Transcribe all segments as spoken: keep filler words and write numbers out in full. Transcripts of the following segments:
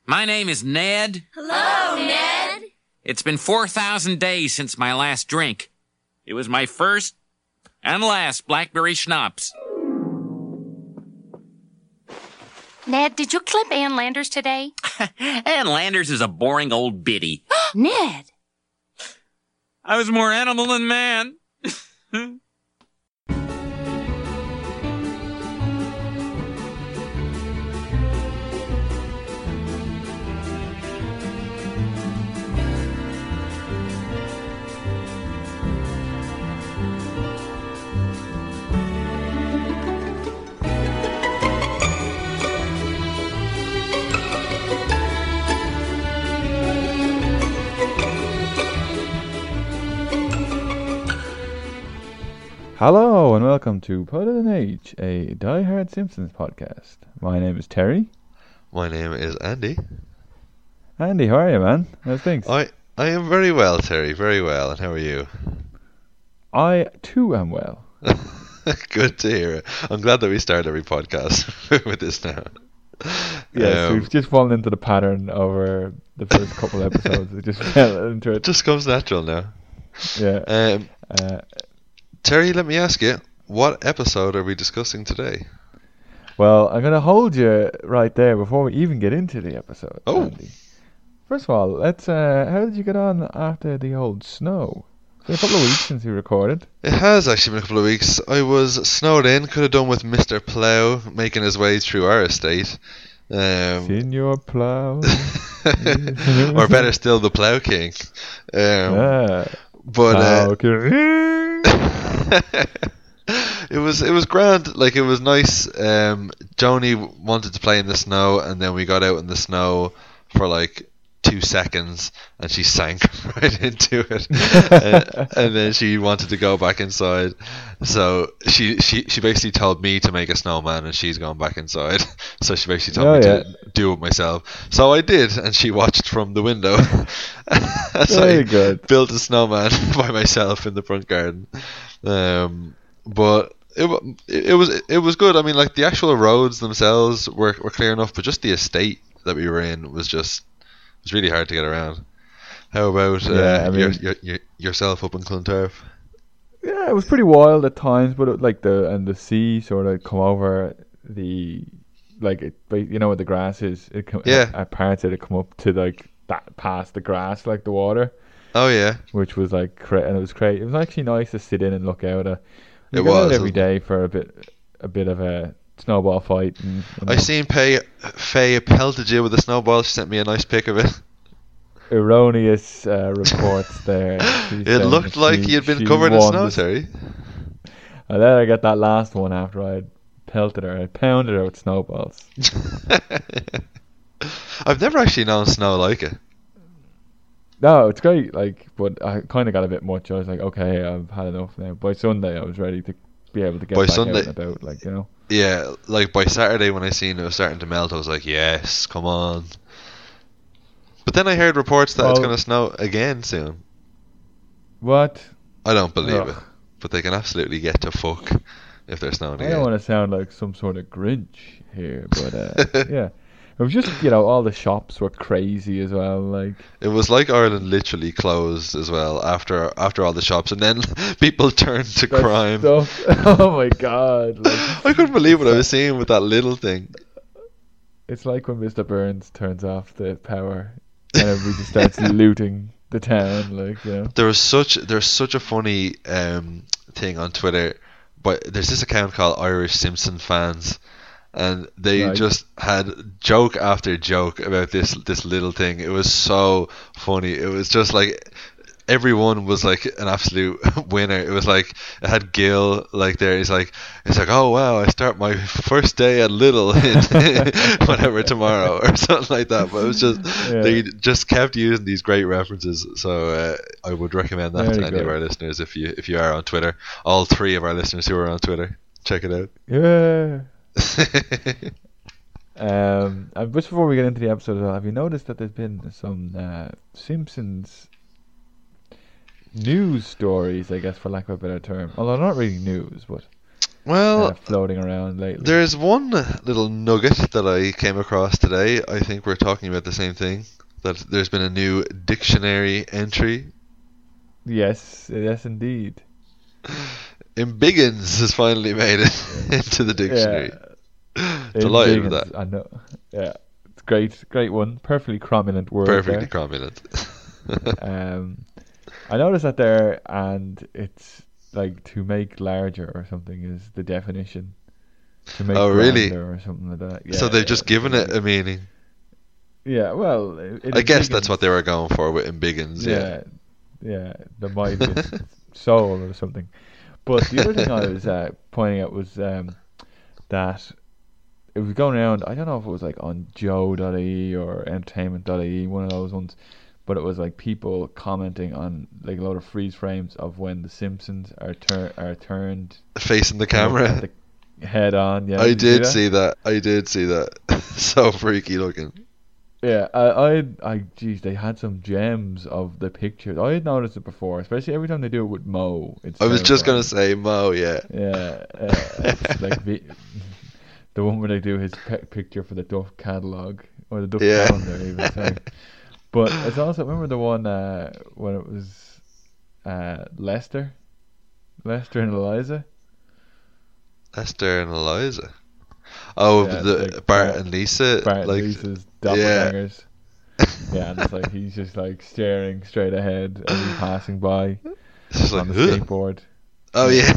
My name is Ned. Hello, Ned. It's been four thousand days since my last drink. It was my first and last blackberry schnapps. Ned, did you clip Ann Landers today? Ann Landers is a boring old biddy. Ned. I was more animal than man. Hello and welcome to Pod of an Age, a Die Hard Simpsons podcast. My name is Terry. My name is Andy. Andy, how are you, man? How's things? I I am very well, Terry, very well. And how are you? I too am well. Good to hear it. I'm glad that we start every podcast with this now. Yes, um, we've just fallen into the pattern over the first couple of episodes. We just fell into It it. just comes natural now. Yeah. Um, Uh, Terry, let me ask you, what episode are we discussing today? well, I'm going to hold you right there before we even get into the episode, Oh. Andy. First of all, let's. Uh, how did you get on after the old snow? It's been a couple of weeks since we recorded. It has actually been a couple of weeks. I was snowed in, could have done with Mister Plough making his way through our estate. Um, Senior Plough. or better still, the Plough King. Um, Ah, but uh, Plough King. it was it was grand. Like, it was nice. Um, Joni wanted to play in the snow, and then we got out in the snow for like two seconds, and she sank right into it. uh, and then she wanted to go back inside. So she, she she basically told me to make a snowman, and she's gone back inside. So she basically told Oh, me yeah. to do it myself. So I did, and she watched from the window. As Very I good. built a snowman by myself in the front garden. Um, but it wa- it was it was good. I mean, like, the actual roads themselves were were clear enough, but just the estate that we were in was just was really hard to get around. How about uh, Yeah, I your, mean- your, your, yourself up in Clontarf? Yeah, it was pretty wild at times, but it, like the and the sea sort of come over the like it, but you know what the grass is. It come, Yeah. at parts of it come up to like that past the grass, like the water, Oh yeah, which was like cra- and it was great. It was actually nice to sit in and look out. At. We It go out was, every wasn't it? day for a bit, a bit of a snowball fight. And, you know, I seen Faye, Faye pelted you with a snowball. She sent me a nice pic of it. erroneous uh, reports there. She It said looked that like she- you'd been she covered in won snow, the- Terry. And then I got that last one after I pelted her. I pounded her with snowballs. I've never actually known snow like it. No, it's great. Like, but I kind of got a bit much. I was like, okay, I've had enough now. By Sunday, I was ready to be able to get By back Sunday- out and about. Like, you know. Yeah, like by Saturday when I seen it was starting to melt, I was like, yes, come on. But then I heard reports that it's Well- going to snow again soon. What? I don't believe Ugh. it. But they can absolutely get to fuck if they're snowing I again. don't want to sound like some sort of Grinch here, but uh, yeah, it was just, you know, all the shops were crazy as well. Like, It was like Ireland literally closed as well after after all the shops, and then people turned to that crime. stuff. Oh my god! Like, I couldn't believe what I was seeing with that little thing. it's like when Mister Burns turns off the power and everybody just starts looting the town. Like, you know. There was such there's such a funny um, thing on Twitter, but there's this account called Irish Simpson Fans, and they Right. just had joke after joke about this this little thing. It was so funny. It was just like everyone was like an absolute winner. It was like it had Gil like there. He's like it's like oh wow, I start my first day at Little in whatever tomorrow or something like that. But it was just Yeah. they just kept using these great references. So uh, I would recommend that Very to any good. of our listeners if you if you are on Twitter. All three of our listeners who are on Twitter, check it out. Yeah. Um, and just before we get into the episode, as well, have you noticed that there's been some uh, Simpsons news stories, I guess, for lack of a better term? Although not really news, but Well, uh, floating around lately. there's one little nugget that I came across today. I think we're talking about the same thing. That there's been a new dictionary entry. Yes, yes, indeed. Embiggens has finally made it into the dictionary. Yeah. Delighted with Embiggens, that. I know. Yeah, it's great, great one. Perfectly cromulent word. Perfectly there. cromulent. um, I noticed that there, and it's like to make larger or something is the definition. To make Oh, really? grander or something like that. Yeah, So they've yeah, just given it a meaning. Yeah, well, it, it I guess Embiggens- that's what they were going for with Embiggens. Yeah. Yeah, yeah, the mightiest soul or something. But the other thing I was uh, pointing out was um, that it was going around. I don't know if it was like on Joe dot I E or Entertainment dot I E, one of those ones. But it was like people commenting on like a load of freeze frames of when the Simpsons are tur- are turned Facing the at camera. the head on. Yeah, I you did that? see that. I did see that. So freaky looking. Yeah, I, I, I, geez, they had some gems of the pictures. I had noticed it before, especially every time they do it with Mo. It's I was just terrifying. gonna say Mo. Yeah. Yeah, uh, it's like the, the one where they do his pe- picture for the Duff catalog or the Duff Yeah. calendar, even. Sorry. But it's also, remember the one uh, when it was uh, Lester, Lester and Eliza. Esther and Eliza. Oh, Yeah, the like Bart, Bart- and Lisa. Bart like, and Lisa's doppelgangers. Yeah, and it's like he's just like staring straight ahead as he's passing by it's just on like, the "Ugh." skateboard. Oh yeah.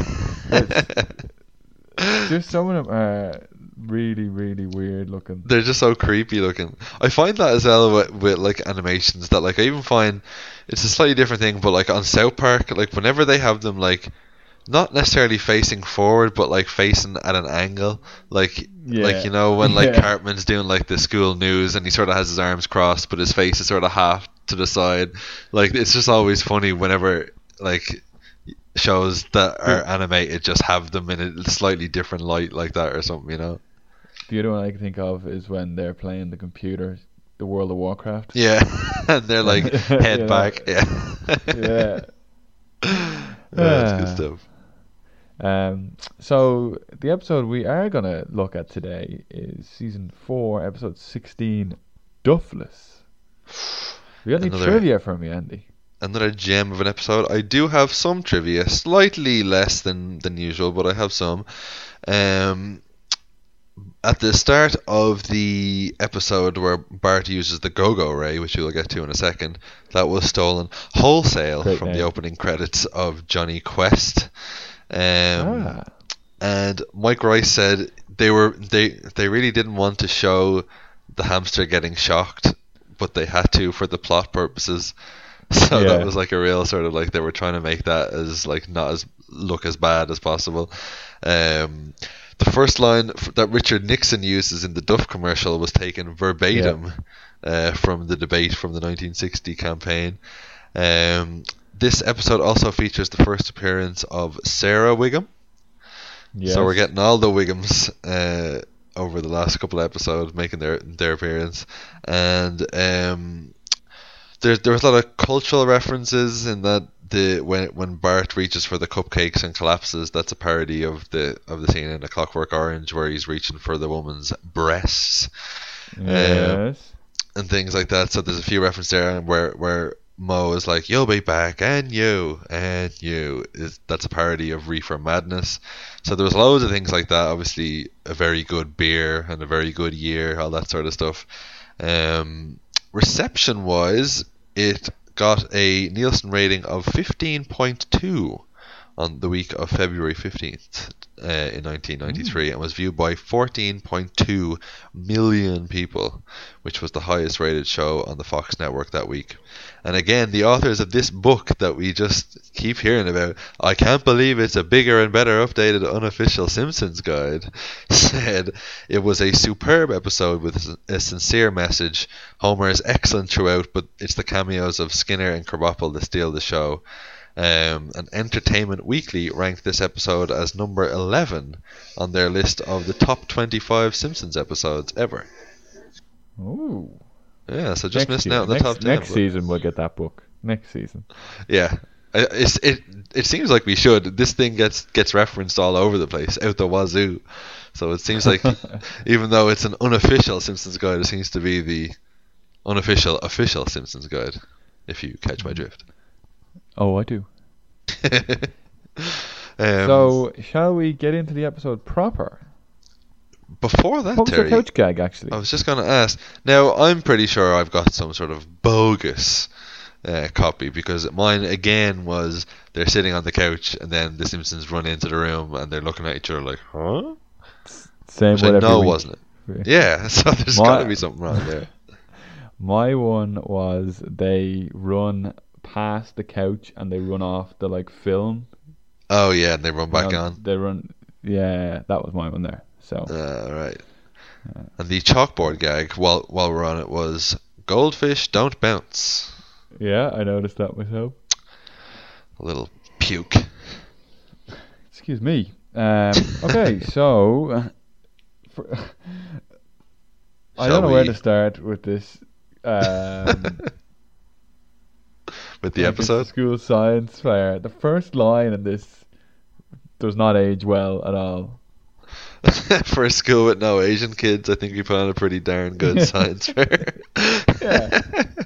Just some of them are really, really weird looking. They're just so creepy looking. I find that as well with, with like animations that like I even find it's a slightly different thing, but like on South Park, like whenever they have them like not necessarily facing forward, but like facing at an angle, like Yeah. like you know when like Yeah. Cartman's doing like the school news and he sort of has his arms crossed, but his face is sort of half to the side. Like it's just always funny whenever like shows that are animated just have them in a slightly different light like that or something, you know. The other one I can think of is when they're playing the computer, the World of Warcraft. Yeah, and they're like head You know. back. Yeah. Yeah. That's good Ah. stuff. Um, so the episode we are gonna look at today is season four, episode sixteen, Duffless. You got any Another- trivia for me, Andy? Another gem of an episode. I do have some trivia, slightly less than, than usual, but I have some. Um, at the start of the episode where Bart uses the Go-Go Ray, which we'll get to in a second, that was stolen wholesale Great from the name. opening credits of Johnny Quest. Um, ah, and Mike Rice said they were they they really didn't want to show the hamster getting shocked, but they had to for the plot purposes. So Yeah. that was like a real sort of like they were trying to make that as like not as look as bad as possible. Um, the first line f- that Richard Nixon uses in the Duff commercial was taken verbatim uh, from the debate from the nineteen sixty campaign. Um, this episode also features the first appearance of Sarah Wiggum. yes. So we're getting all the Wiggums uh, over the last couple of episodes making their their appearance, and um, there there was a lot of cultural references in that the when when Bart reaches for the cupcakes and collapses, that's a parody of the of the scene in A Clockwork Orange where he's reaching for the woman's breasts Yes. and things like that. So there's a few references there where where Mo is like, "You'll be back," and you and you is that's a parody of Reefer Madness. So there was loads of things like that. Obviously, a very good beer and a very good year, all that sort of stuff. Um, reception wise, it got a Nielsen rating of fifteen point two on the week of February fifteenth uh, in nineteen ninety-three and was viewed by fourteen point two million people, which was the highest rated show on the Fox network that week. And again, the authors of this book that we just keep hearing about, I can't believe it's a bigger and better updated unofficial Simpsons guide, said it was a superb episode with a sincere message. Homer is excellent throughout, but it's the cameos of Skinner and Krabappel that steal the show. Um, and Entertainment Weekly ranked this episode as number eleven on their list of the top twenty-five Simpsons episodes ever. Ooh. Yeah, so just Next missing year- out on the next, top ten. Next but- season we'll get that book. Next season. Yeah, I- It's, it it seems like we should. This thing gets gets referenced all over the place, out the wazoo. So it seems like, even though it's an unofficial Simpsons guide, it seems to be the unofficial official Simpsons guide. If you catch my drift. Oh, I do. um, So, shall we get into the episode proper? before that, What was Terry, the couch gag, actually? I was just going to ask. Now, I'm pretty sure I've got some sort of bogus uh, copy, because mine again was they're sitting on the couch and then the Simpsons run into the room and they're looking at each other like, huh? Same Which with I every know week. wasn't it? Yeah, so there's My- got to be something wrong there. My one was they run past the couch and they run off the like film. Oh yeah, and they run back You know, on. They run. Yeah, that was my one there. So Uh, right. And the chalkboard gag, while while we're on it, was goldfish don't bounce. yeah, I noticed that myself. A little puke. Excuse me. Um, okay, so uh, for, I Shall don't know where we- to start with this. Um, With the like this episode. school science fair. The first line in this does not age well at all. For a school with no Asian kids, I think we put on a pretty darn good science fair. Yeah.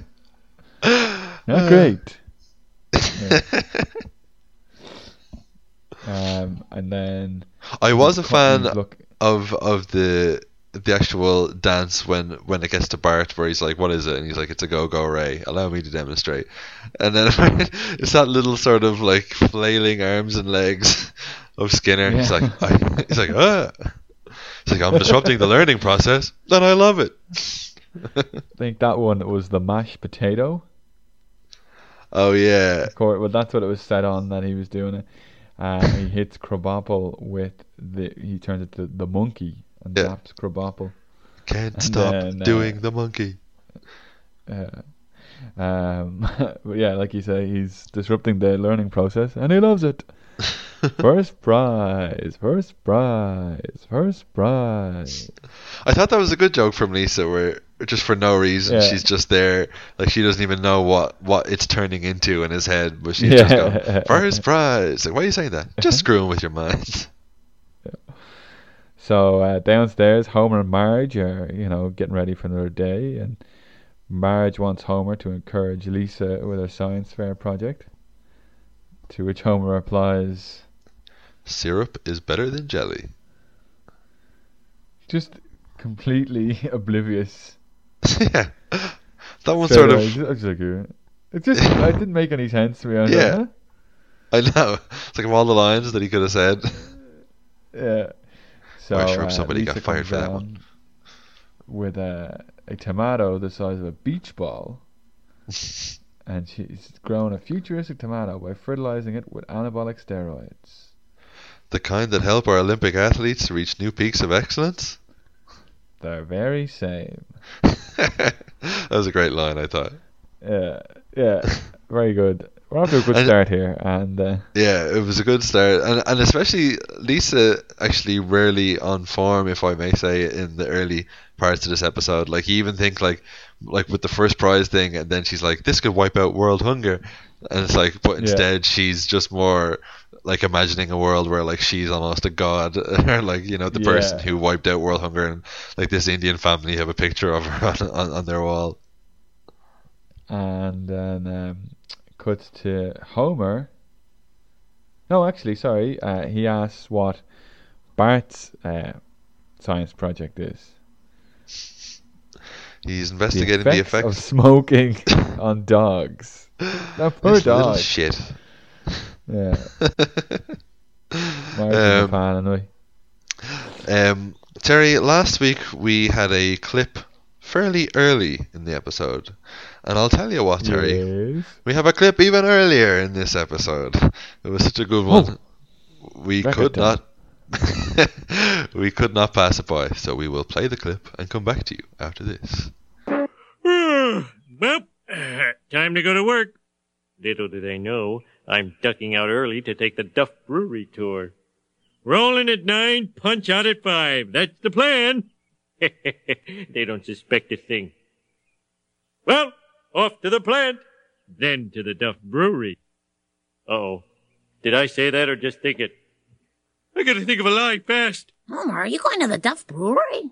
Not great. Yeah. Um, and then I was a the fan companies look. of of the the actual dance when when it gets to Bart, where he's like, "What is it?" And he's like, "It's a go-go ray. Allow me to demonstrate." And then it's that little sort of like flailing arms and legs of Skinner. He's Yeah. like, I, he's like, ah. He's like, "I'm disrupting the learning process, and I love it." I think that one was the mashed potato. Oh yeah, Of course, well, that's what it was set on that he was doing it. Uh, he hits Krabappel with the. He turns it to the monkey and Yeah. zaps Krabappel. can't And stop then, uh, doing the monkey. Uh, um, but yeah, like you say, he's disrupting the learning process, and he loves it. First prize, first prize, first prize. I thought that was a good joke from Lisa, where just for no reason Yeah. she's just there, like she doesn't even know what, what it's turning into in his head, but she's Yeah. just going, first prize. Like, why are you saying that? Just screwing with your mind. So uh, downstairs, Homer and Marge are, you know, getting ready for another day, and Marge wants Homer to encourage Lisa with her science fair project. To which Homer replies, Syrup is better than jelly. just completely oblivious. Yeah, that one Straight sort away. of. I was like, uh, it just it didn't make any sense to me. I was Yeah. like, I know. It's like of all the lines that he could have said. huh? Yeah. So I'm sure uh, somebody got Lisa fired comes for that down one. with a, a tomato the size of a beach ball. And she's grown a futuristic tomato by fertilizing it with anabolic steroids. The kind that help our Olympic athletes to reach new peaks of excellence. The very same. That was a great line, I thought. Yeah, yeah, very good. We're off to a good And- start here, and uh, Yeah, it was a good start, and and especially Lisa actually rarely on form, if I may say, in the early parts of this episode. Like you even think like like with the first prize thing, and then she's like, "This could wipe out world hunger," and it's like, but instead she's just more like imagining a world where like she's almost a god, or like you know the Yeah. person who wiped out world hunger, and like this Indian family have a picture of her on on, on their wall. and then um, cuts to Homer. No, actually, sorry. Uh, he asks what Bart's uh, science project is. He's The investigating effects, the effects. of smoking on dogs. That poor This little dog. shit. Yeah. Marge is a Um, fan anyway. Um, Terry, last week we had a clip fairly early in the episode, and I'll tell you what, Terry, Yes. we have a clip even earlier in this episode. It was such a good one. we record could time. not, we could not pass it by. So we will play the clip and come back to you after this. Well, time to go to work. Little do they know, I'm ducking out early to take the Duff Brewery tour. Rolling at nine, punch out at five. That's the plan. They don't suspect a thing. Well, off to the plant, then to the Duff Brewery. Uh-oh. Did I say that or just think it? I gotta think of a lie fast. Homer, are you going to the Duff Brewery?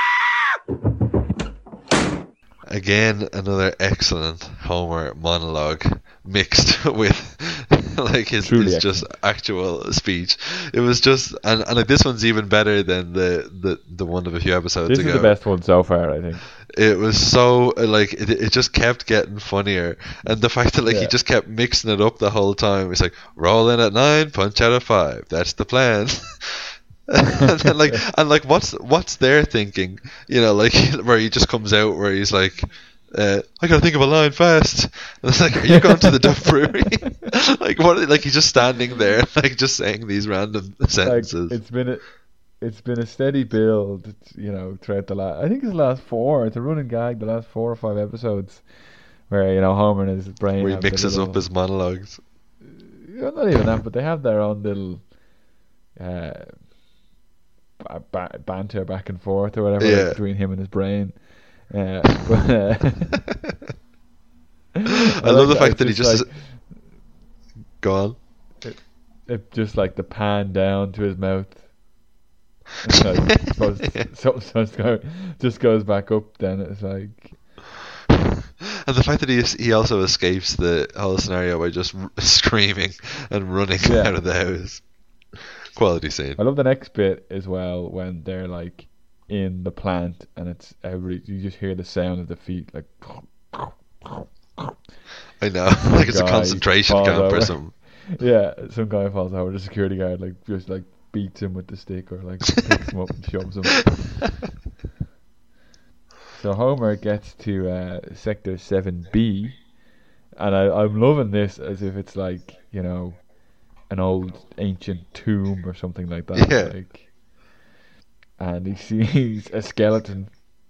Again, another excellent Homer monologue mixed with like his, his just actual speech. It was just, and, and like this one's even better than the, the, the one of a few episodes This ago. is the best one so far, I think. It was so like it, it just kept getting funnier, and the fact that like Yeah. he just kept mixing it up the whole time. It's like roll in at nine, punch out at five. That's the plan. and then, like and like what's what's their thinking? You know, like where he just comes out where he's like, uh, I gotta think of a line fast. And it's like, are you going to the Duff Brewery? like what? Like he's just standing there, like just saying these random sentences. Like, it's been a, it's been a steady build, you know, throughout the last. I think it's the last four. It's a running gag. The last four or five episodes, where you know Homer and his brain. Where he have the mixes little, up his monologues. Yeah, not even that, but they have their own little uh, ba- ba- banter back and forth or whatever Yeah. between him and his brain. Uh, but, uh, I, I love like the that fact it's that he just just go on. it just like the pan down to his mouth. It's like, supposed, something supposed to go, just goes back up. Then it's like, And the fact that he he also escapes the whole scenario by just r- screaming and running Yeah. out of the house. Quality scene. I love the next bit as well when they're like in the plant and it's every you just hear the sound of the feet like. I know, like it's a guy concentration falls camp or over. something. Yeah, some guy falls over. The security guard like just like beats him with the stick or like picks him up and shoves him. So Homer gets to uh, Sector seven B, and I, I'm loving this as if it's like, you know, an old ancient tomb or something like that. Yeah. Like, and he sees a skeleton.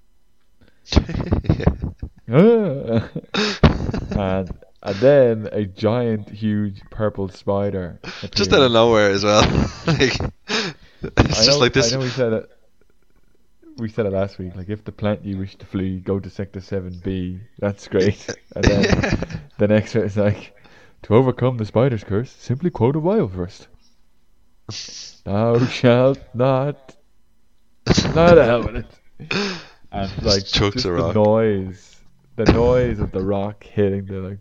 Yeah. and and then a giant, huge purple spider. Just out of appears. nowhere as well. like, it's I just know, like this. I know we said it. We said it last week. Like, if the plant you wish to flee, go to Sector seven B. That's great. And then Yeah. the next one is like, to overcome the spider's curse, simply quote a Bible verse. Thou shalt not. Not the hell with it. And Just like chucks just a the rock. noise, the noise of the rock hitting the like.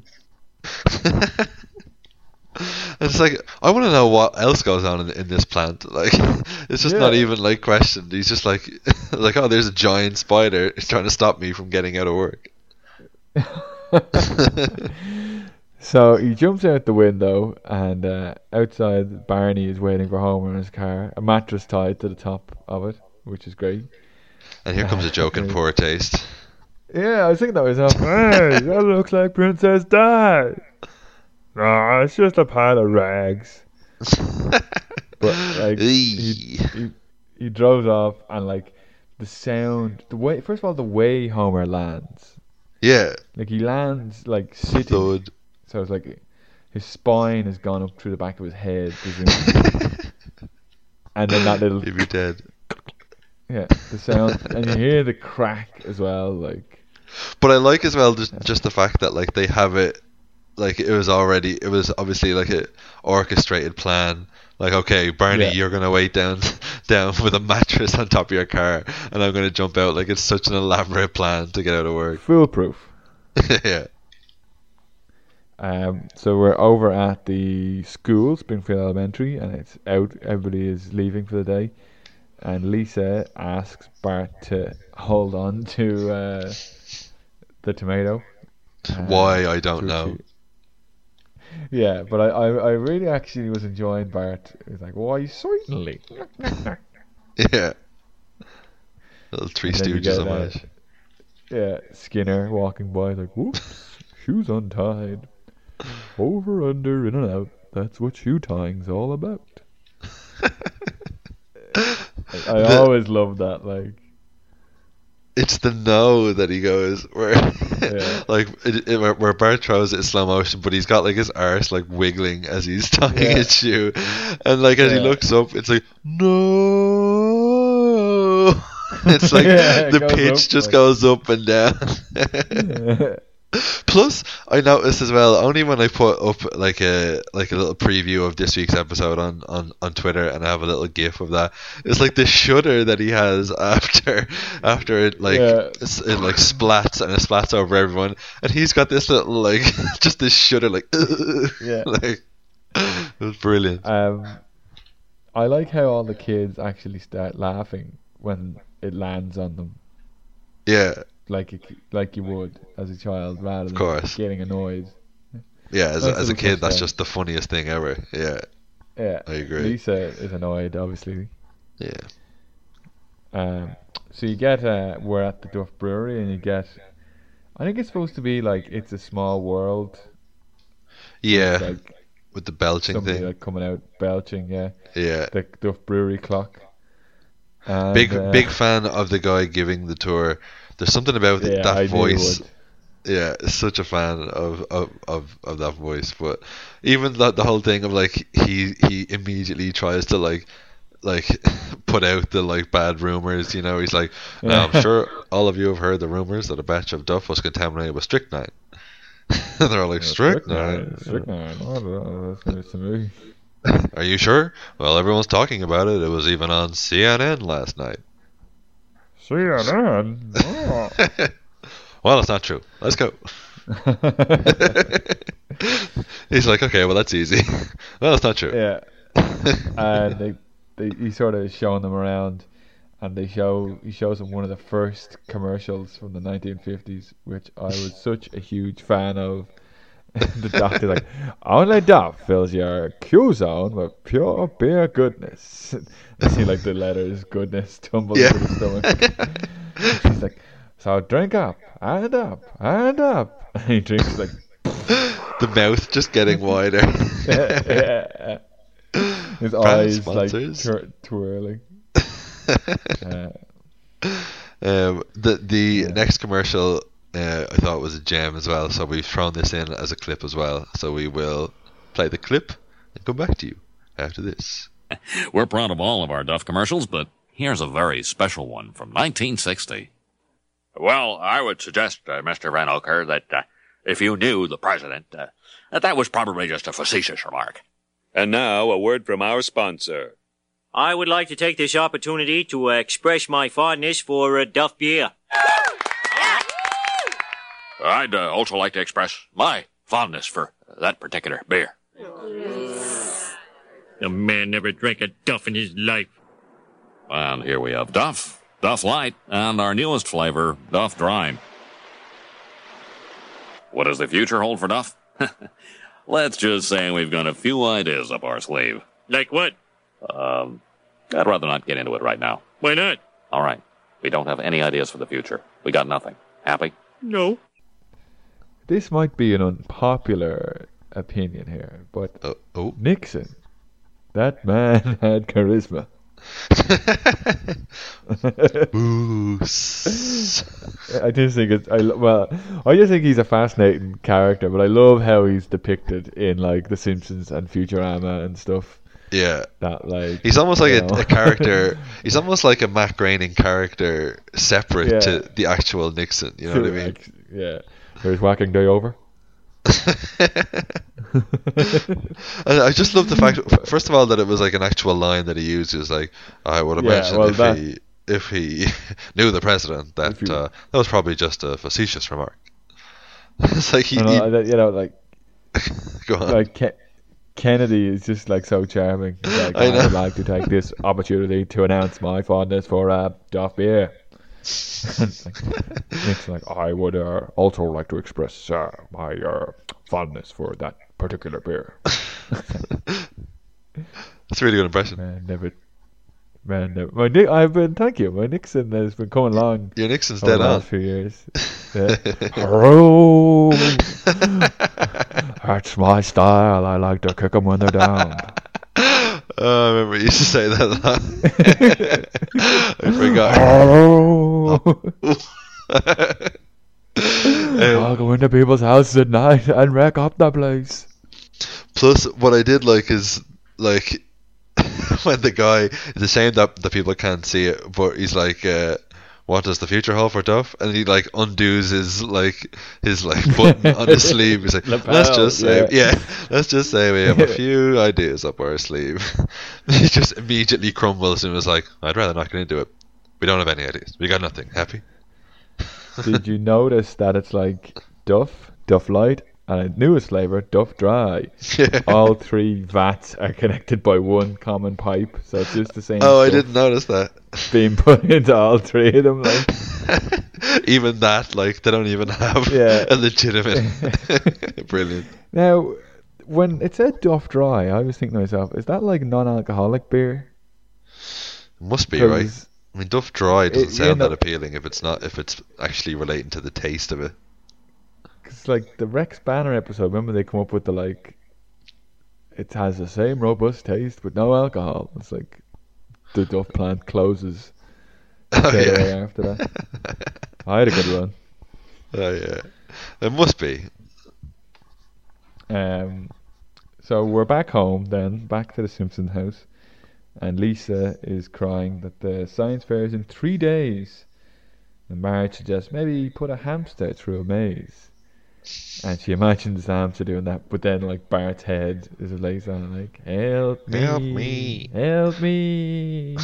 It's like, I want to know what else goes on in, in this plant. Like, it's just not Yeah. even like questioned. He's just like, like, oh, there's a giant spider trying to stop me from getting out of work. So he jumps out the window, and uh, outside Barney is waiting for Homer in his car. A mattress tied to the top of it, which is great. And here comes a joke in poor taste. Yeah, I was thinking that myself. Hey, that looks like Princess Di. Nah, it's just a pile of rags. But like he, he he drove off, and like the sound, the way. First of all, the way Homer lands, Yeah. like he lands like sitting. Thud. So it's like his spine has gone up through the back of his head, presumably. And then that little He'd be dead. yeah, the sound, and you hear the crack as well, like. But I like as well just just the fact that like they have it, like it was already, it was obviously like a orchestrated plan. Like, okay, Barney, Yeah. you're gonna wait down down with a mattress on top of your car, and I'm gonna jump out. Like, it's such an elaborate plan to get out of work. Foolproof. Yeah. Um, so we're over at the school, Springfield Elementary, and it's out. Everybody is leaving for the day, and Lisa asks Bart to hold on to uh, the tomato. Uh, Why, I don't to- know. Yeah, but I, I, I really actually was enjoying Bart. He's like, why, certainly. Yeah. Little Three And then you Stooges get, uh, homage. Yeah, Skinner walking by, like, whoops, shoes untied. Over, under, in and out. That's what shoe tying's all about. I, I The- always love that, like. It's the no that he goes where, Yeah. like, it, it, where, where Bart throws it in slow motion, but he's got like his arse like wiggling as he's tying Yeah. his shoe, and like as he Yeah. looks up, it's like no. It's like Yeah, it the goes pitch up, just like- goes up and down. Plus, I noticed as well, only when I put up like a like a little preview of this week's episode on, on, on Twitter, and I have a little gif of that. It's like the shudder that he has after after it like Yeah. it's, it like splats and it splats over everyone, and he's got this little like just this shudder like Yeah. like it was brilliant. Um, I like how all the kids actually start laughing when it lands on them, Yeah, like it, like you would as a child, rather than course. getting annoyed. yeah. As a, Nice as a little kid, that's touchdown. just the funniest thing ever. Yeah, Yeah, I agree. Lisa is annoyed, obviously. yeah, Um, so you get uh, we're at the Duff Brewery, and you get. I think it's supposed to be like It's a Small World. yeah. It's like With the belching somebody thing. like coming out belching. Yeah, Yeah. the Duff Brewery clock. And, Big uh, big fan of the guy giving the tour. There's something about yeah, that I knew you voice. would. Yeah, such a fan of, of, of, of that voice. But even the the whole thing of like he he immediately tries to like like put out the like bad rumors. You know, he's like, "Now, I'm sure all of you have heard the rumors that a batch of Duff was contaminated with strychnine." And they're all like, strychnine. Strychnine. Oh, no, that's news to me. Are you sure? Well, everyone's talking about it. It was even on C N N last night. C N N. Oh. Well, it's not true. Let's go. He's like, okay, well, that's easy. Well, it's not true. Yeah. And they, they, he sort of is showing them around, and they show he shows them one of the first commercials from the nineteen fifties, which I was such a huge fan of. The doctor like, only Duff fills your Q zone with pure beer goodness. You see like the letters goodness tumble Yeah. into the stomach. She's like, so drink up and up and up. And he drinks like The mouth just getting wider. yeah. His Brand eyes like sponsors. twir- twirling. Uh, Um, the the next commercial uh, I thought was a gem as well, so we've thrown this in as a clip as well. So we will play the clip and come back to you after this. We're proud of all of our Duff commercials, but here's a very special one from nineteen sixty. Well, I would suggest, uh, Mister Van Oker, that uh, if you knew the president, uh, that that was probably just a facetious remark. And now, a word from our sponsor. I would like to take this opportunity to uh, express my fondness for uh, Duff beer. I'd uh, also like to express my fondness for that particular beer. The man never drank a Duff in his life. And here we have Duff, Duff Light, and our newest flavor, Duff Dry. What does the future hold for Duff? Let's just say we've got a few ideas up our sleeve. Like what? Um, I'd rather not get into it right now. Why not? All right. We don't have any ideas for the future. We got nothing. Happy? No. this might be an unpopular opinion here, but Oh, oh. Nixon, that man had charisma. Moose. I just think it's I lo- well, I just think he's a fascinating character, but I love how he's depicted in like The Simpsons and Futurama and stuff. Yeah. That like He's almost like you a, know. a character. He's almost like a Matt Groening character, separate Yeah. to the actual Nixon. You know what I mean? Like, yeah, there's whacking day over. And I just love the fact, f- first of all, that it was like an actual line that he used. It was like, I would Yeah, imagine well, if that- he if he knew the president, that If you- uh, that was probably just a facetious remark. It's like he, And, he uh, that, you know, like go on. like Ke- Kennedy is just like so charming. He's like, I know. I'd like to take this opportunity to announce my fondness for uh, Duff beer. like, Nixon's like, I would uh, also like to express uh, my uh, fondness for that particular beer. That's a really good impression. Man, never, man, never. My Ni- I've been, thank you. My Nixon has been coming along Your Nixon's over dead the on. last few years. Yeah. Oh, that's my style. I like to kick them when they're down. Oh, I remember you used to say that a lot. I forgot. Oh. I'll Um, go into people's houses at night and wreck up the place. Plus, what I did like is like when the guy. It's a shame that the people can't see it, but he's like uh, what does the future hold for Duff? And he like undoes his like his like button on his sleeve. He's like, Lapel, let's just say, yeah. yeah, let's just say we have a few ideas up our sleeve. He just immediately crumbles and was like, I'd rather not get into it. We don't have any ideas. We got nothing. Happy? Did you notice that it's like Duff, Duff Light, and a newest flavour, Duff Dry? Yeah. All three vats are connected by one common pipe, so it's just the same. Oh, I stuff didn't notice that. being put into all three of them. Like, Even that, like, they don't even have Yeah. a legitimate. Brilliant. now, when it said Duff Dry, I was thinking to myself, is that like non-alcoholic beer? Must be, right? 'Cause I mean, Duff Dry doesn't it- you sound know- that appealing if it's not if it's actually relating to the taste of it. Cause like the Rex Banner episode, remember they come up with the like, it has the same robust taste but no alcohol. It's like the Duff plant closes Oh straight away yeah. after that. I had a good run. Oh yeah. It must be. Um, so we're back home then, back to the Simpson house, and Lisa is crying that the science fair is in three days. And Marge suggests maybe put a hamster through a maze. And she imagines the hamster doing that, but then like Bart's head is lays on it like, help me, Help me. help me.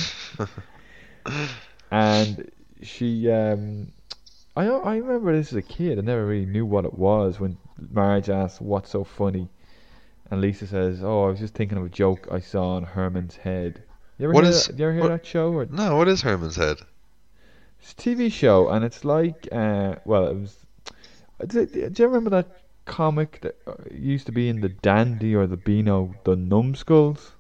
And she, um, I I remember this as a kid. I never really knew what it was when Marge asked, "What's so funny?" And Lisa says, "Oh, I was just thinking of a joke I saw on Herman's head." You ever What hear is- that, you ever hear what- that show? Or, No, what is Herman's Head? it's a T V show, and it's like, uh, well, it was. Do, do you remember that comic that uh, used to be in the Dandy or the Beano, the Numbskulls?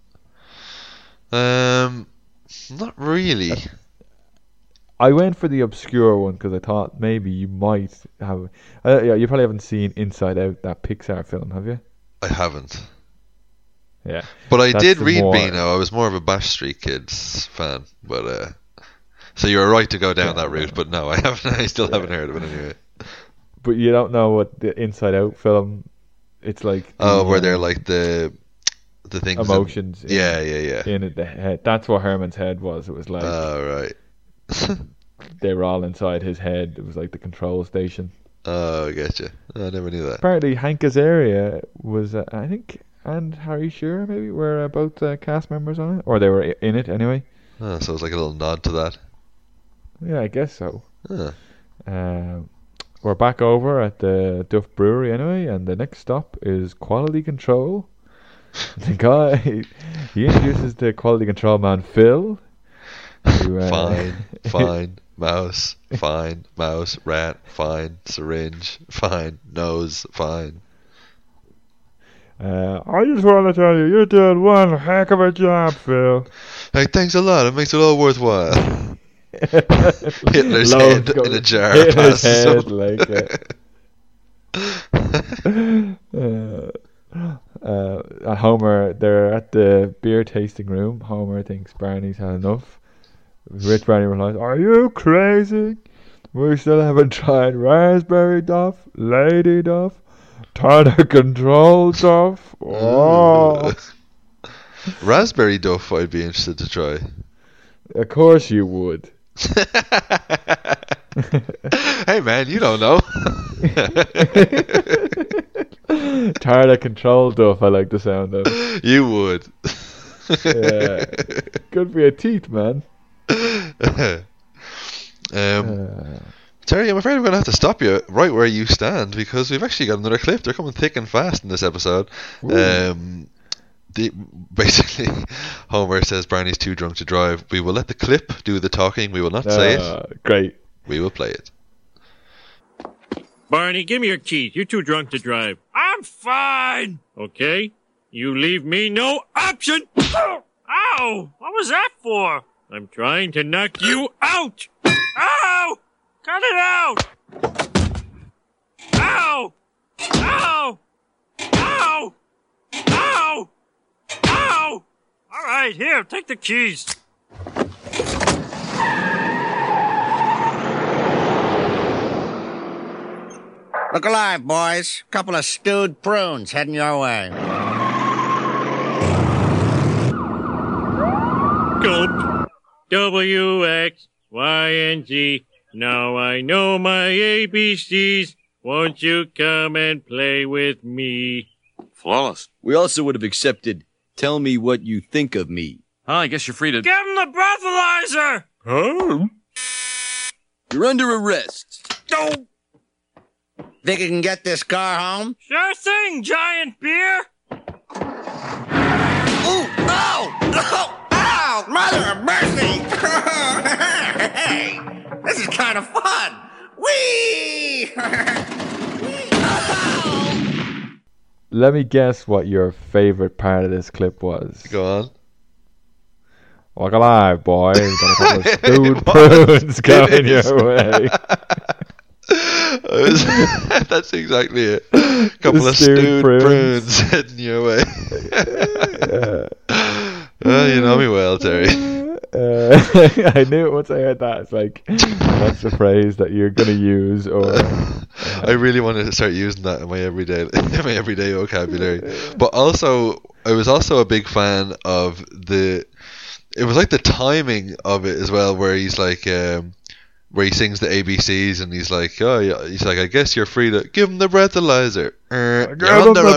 Um, not really. I went for the obscure one because I thought maybe you might have. Uh, yeah, you probably haven't seen Inside Out, that Pixar film, have you? I haven't. Yeah. But I That's did the read more- Beano. I was more of a Bash Street Kids fan, but uh, so you were right to go down Yeah. that route. But no, I haven't. I still haven't heard of it anyway. But you don't know what the Inside Out film. It's like. the, Oh, where uh, they're like the the things. that- emotions. in- yeah, yeah, yeah. In it, the head. That's what Herman's head was. It was like Oh right. they were all inside his head. It was like the control station. Oh, I get you. I never knew that. Apparently, Hank Azaria was, uh, I think, and Harry Shearer maybe were uh, both uh, cast members on it, or they were i- in it anyway. Oh, so it's like a little nod to that. Yeah, I guess so. Huh. Um, we're back over at the Duff Brewery anyway, and the next stop is quality control. The guy he introduces the quality control man Phil. Who, uh, Fine, fine, mouse, fine, mouse, rat, fine, syringe, fine, nose, fine. Uh, I just want to tell you, you're doing one heck of a job, Phil. Hey, thanks a lot. It makes it all worthwhile. Hitler's Loads head go- in a jar. Hitler's passes head, up. like. Uh, uh, uh, at Homer, they're at the beer tasting room. Homer thinks Barney's had enough. Rich Barney replies, "Are you crazy? We still haven't tried raspberry Duff, lady Duff, Turner control Duff." Oh, Raspberry Duff, I'd be interested to try. of course you would. Hey man, you don't know. Turner control Duff, I like the sound of. You would. Yeah. Good for your teeth, man. um, Uh, Terry, I'm afraid we're going to have to stop you right where you stand because we've actually got another clip. They're coming thick and fast in this episode. Um, the, basically, Homer says Barney's too drunk to drive. We will let the clip do the talking. We will not say it. uh, Great. We will play it. Barney, give me your keys. You're too drunk to drive. I'm fine. Okay? You leave me no option. Ow! What was that for? I'm trying to knock you out. Ow! Cut it out! Ow! Ow! Ow! Ow! Ow! All right, here, take the keys. Look alive, boys. Couple of stewed prunes heading your way. Gulp. W X Y N G. Now I know my A B Cs. Won't you come and play with me? Flawless. We also would have accepted, tell me what you think of me. Well, I guess you're free to... Give him the breathalyzer! Huh? You're under arrest. Oh. Think you can get this car home? Sure thing, giant beer! Ooh! Oh! Oh! Ow! Mother of mercy! Hey! This is kind of fun! Whee! Oh! Let me guess what your favorite part of this clip was. Go on. Walk alive, boy. We've got a couple of stewed prunes coming your way. Was, that's exactly it. A couple The of stewed, stewed prunes. prunes. heading your way. Yeah. Well, you know me well, Terry. Uh, I knew it once I heard that. It's like, that's the phrase that you're going to use. Or uh, I really wanted to start using that in my everyday, in my everyday vocabulary. But also, I was also a big fan of the. It was like the timing of it as well, where he's like, um, where he sings the A B Cs, and he's like, oh yeah, he's like, I guess you're free to give him the breathalyzer. Uh, Give him the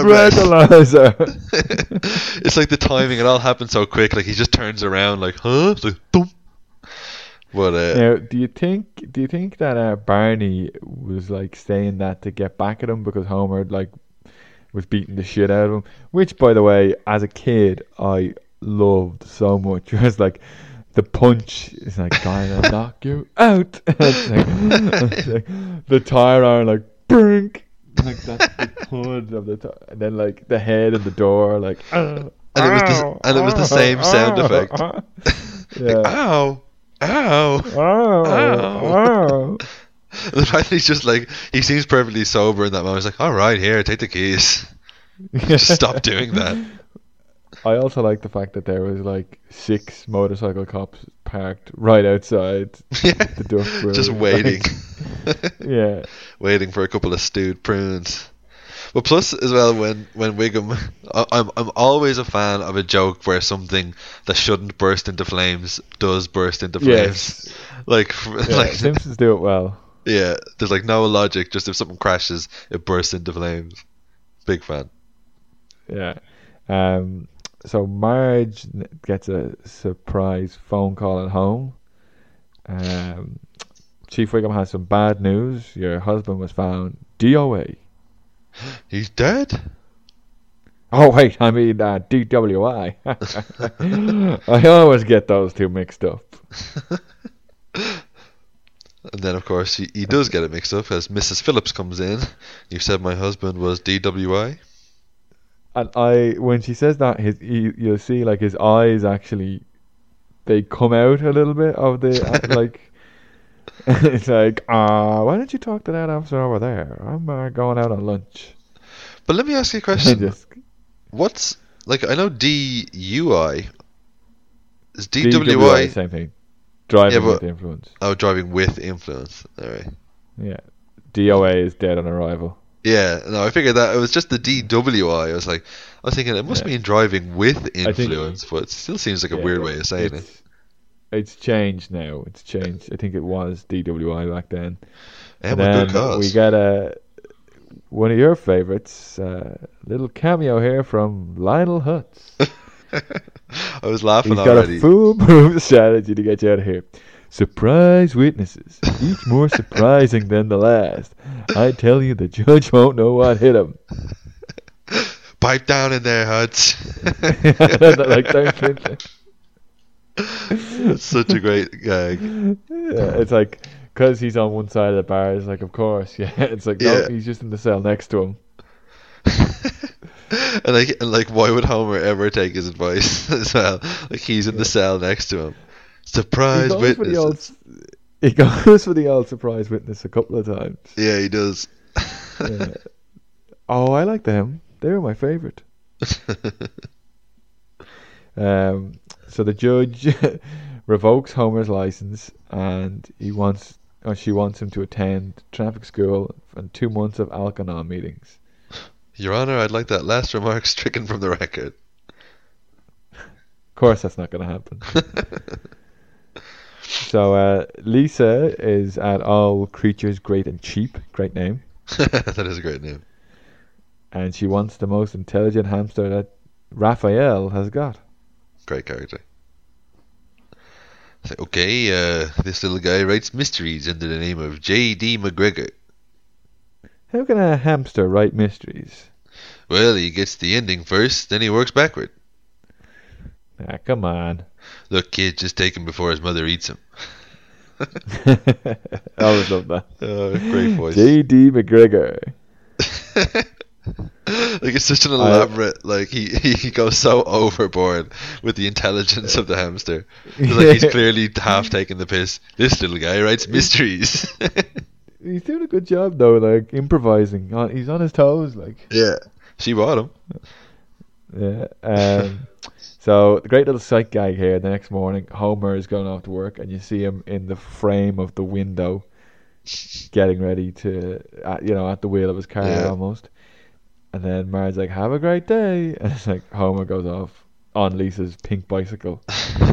breathalyzer. It's like the timing; it all happened so quick. Like he just turns around, like, huh? It's like, thump. But uh, Now, do you think do you think that uh, Barney was like saying that to get back at him because Homer like was beating the shit out of him? Which, by the way, as a kid, I loved so much. It was like the punch is like gonna knock you out. It's like, it's like the tire iron like brink, like that's the thud of the tire, and then like the head and the door like. Uh, and it was the, and it was the same sound effect. Yeah. Like, ow. Ow. Oh, Ow. The fact that he's just like, he seems perfectly sober in that moment. He's like, alright, here, take the keys. Just stop doing that. I also like the fact that there was like six motorcycle cops parked right outside Yeah. the Duck Brewery. Just waiting. Yeah. Waiting for a couple of stewed prunes. But plus, as well, when, when Wiggum, I- I'm I'm always a fan of a joke where something that shouldn't burst into flames does burst into flames. Yes. Like, Yeah, like Simpsons do it well. yeah, there's like no logic. Just if something crashes, it bursts into flames. Big fan. Yeah. Um. So Marge n- gets a surprise phone call at home. Um. Chief Wiggum has some bad news. Your husband was found D O A. He's dead? Oh wait, I mean uh, D W I. I always get those two mixed up. And then, of course, he, he does get it mixed up as Missus Phillips comes in. You said my husband was D W I? And I, when she says that, his you, you'll see like his eyes actually, they come out a little bit of the uh, like. It's like, uh, why don't you talk to that officer over there? I'm uh, going out on lunch. But let me ask you a question. Just What's, like, I know D U I. Is D D W I? same thing. Driving Yeah, but- with influence. Oh, driving with influence. Alright. Yeah. D O A is dead on arrival. Yeah, no, I figured that it was just the D W I. I was like, I was thinking it must Yeah. mean driving with think- influence, but it still seems like a Yeah, weird way of saying it. it's, it's changed now. It's changed. I think it was D W I back then. And And with then good cause. we got a one of your favorites, uh, little cameo here from Lionel Hutz. I was laughing He's got already. a foolproof strategy to get you out of here. Surprise witnesses, each more surprising than the last. I tell you, the judge won't know what hit him. Pipe down in there, Hutch. Like, don't think that. It's such a great gag. Yeah, it's like, because he's on one side of the bar, it's like, of course, yeah. It's like, no, Yeah. he's just in the cell next to him. and like, and like, why would Homer ever take his advice as well? Like, he's in the cell next to him. He Surprise goes, for the old, witness. he goes for the old surprise witness a couple of times. Yeah, he does. Yeah. Oh, I like them. They were my favourite. Um, so the judge revokes Homer's license, and he wants, or she wants him to attend traffic school and two months of Alconon meetings. Your Honor, I'd like that last remark stricken from the record. Of course, that's not going to happen. So uh, Lisa is at All Creatures Great and Cheap. Great name. That is a great name. And she wants the most intelligent hamster that Raphael has got. Great character. Say, okay, uh, this little guy writes mysteries under the name of J D McGregor. How can a hamster write mysteries? Well, he gets the ending first, then he works backward. Ah, come on. Look, kid, just take him before his mother eats him. I always love that. Oh, great voice. J D McGregor. Like, it's such an elaborate, like, he, he goes so overboard with the intelligence of the hamster. 'Cause, like, he's clearly half taking the piss. This little guy writes mysteries. He's doing a good job, though, like, improvising. On, he's on his toes, like. Yeah. She bought him. Yeah. Um, so, the great little sight gag here. The next morning, Homer is going off to work, and you see him in the frame of the window, getting ready to, uh, you know, at the wheel of his car Yeah. almost. And then Marge's like, have a great day. And it's like, Homer goes off on Lisa's pink bicycle.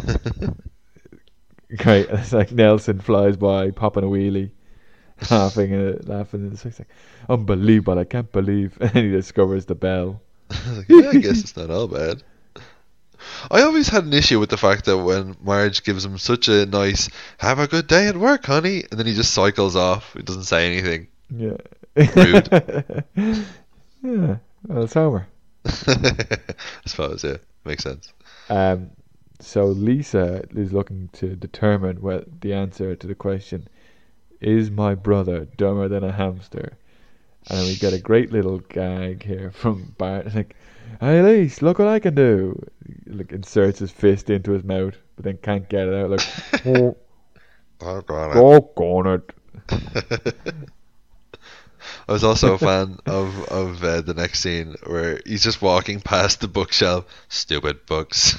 Great. And it's like Nelson flies by, popping a wheelie, laughing and laughing. And it's like, unbelievable, I can't believe. And he discovers the bell. I was like, yeah, I guess it's not all bad. I always had an issue with the fact that when Marge gives him such a nice, have a good day at work, honey, and then he just cycles off. He doesn't say anything. Yeah. Rude. Yeah, well, it's Homer. I suppose, yeah. Makes sense. Um, so Lisa is looking to determine what the answer to the question, is my brother dumber than a hamster? And then we get a great little gag here from Bart. Like, hey Lisa, look what I can do. Like, inserts his fist into his mouth, but then can't get it out. Like, oh, doggone it. I was also a fan of of uh, the next scene where he's just walking past the bookshelf. Stupid books.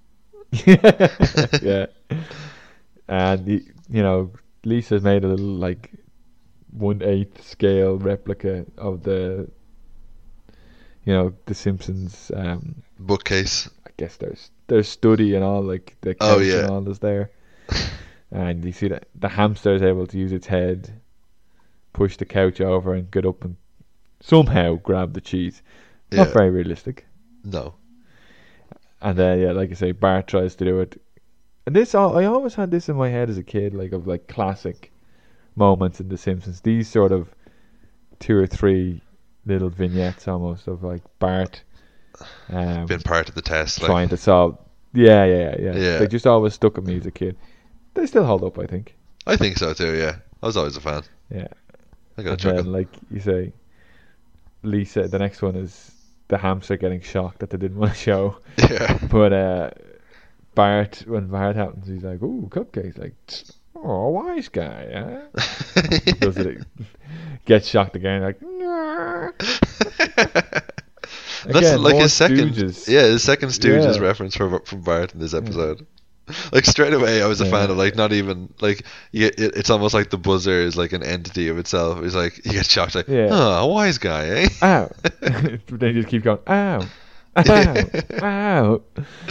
Yeah. And, you, you know, Lisa's made a little, like, one-eighth scale replica of the, you know, The Simpsons um, bookcase. I guess there's there's study and all, like, the couch Oh, yeah. and all is there. And you see that the hamster is able to use its head, push the couch over and get up and somehow grab the cheese. Not Yeah. very realistic. No. And then, yeah, like I say, Bart tries to do it. And this, al- I always had this in my head as a kid, like, of, like, classic moments in The Simpsons. These sort of two or three little vignettes almost of, like, Bart um, Been part of the test. Like. trying to solve. Yeah, yeah, yeah, Yeah. They just always stuck at me as a kid. They still hold up, I think. I think so too, yeah. I was always a fan. Yeah. I got a And chuckle. then, like you say, Lisa, the next one is the hamster getting shocked that they didn't want to show. Yeah. But uh, Bart, when Bart happens, he's like, ooh, cupcakes. Like, oh, wise guy, huh? Does it, gets shocked again, like, nah. That's Again, like more his second, Stooges. yeah, his second Stooges Yeah. reference from from Bart in this episode. Like straight away, I was a Yeah. fan of like not even like yeah, it, it's almost like the buzzer is like an entity of itself. It's like you get shocked, like Yeah. oh, a wise guy, eh? Ow. But then you just keep going, ow, ow, ow.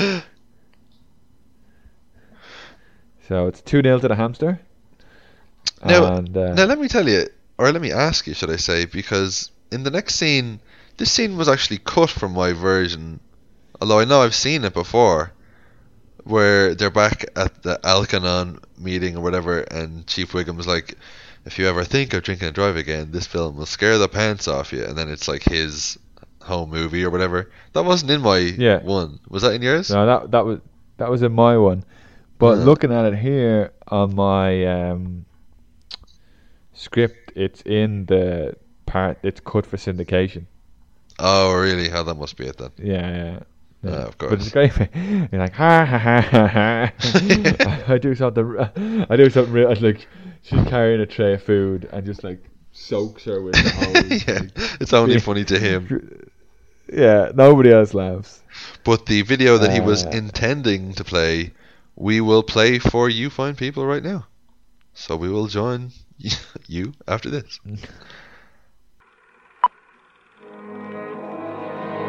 So it's two nil to the hamster. Now, and, uh, now let me tell you, or let me ask you, should I say? Because in the next scene, this scene was actually cut from my version, although I know I've seen it before, where they're back at the Alkanon meeting or whatever, and Chief Wiggum's like, if you ever think of drinking and drive again, this film will scare the pants off you. And then it's like his home movie or whatever. That wasn't in my Yeah. one. Was that in yours? No, that that was that was in my one. But Uh. looking at it here on my um, script, it's in the part. It's cut for syndication. Oh, really? How that must be it then. Yeah, yeah. yeah. Ah, of But course. it's great. You're like ha ha ha ha ha. I do something. I do something real. Like she's carrying a tray of food and just like soaks her with the hose. Yeah, like, it's only funny to him. Yeah, nobody else laughs. But the video that he was Uh, intending to play, we will play for you fine people right now. So we will join you after this.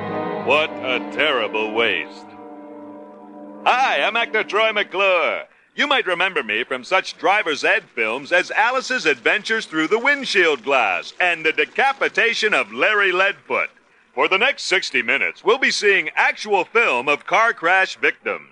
What a terrible waste. Hi, I'm actor Troy McClure. You might remember me from such driver's ed films as Alice's Adventures Through the Windshield Glass and The Decapitation of Larry Leadfoot. For the next sixty minutes, we'll be seeing actual film of car crash victims.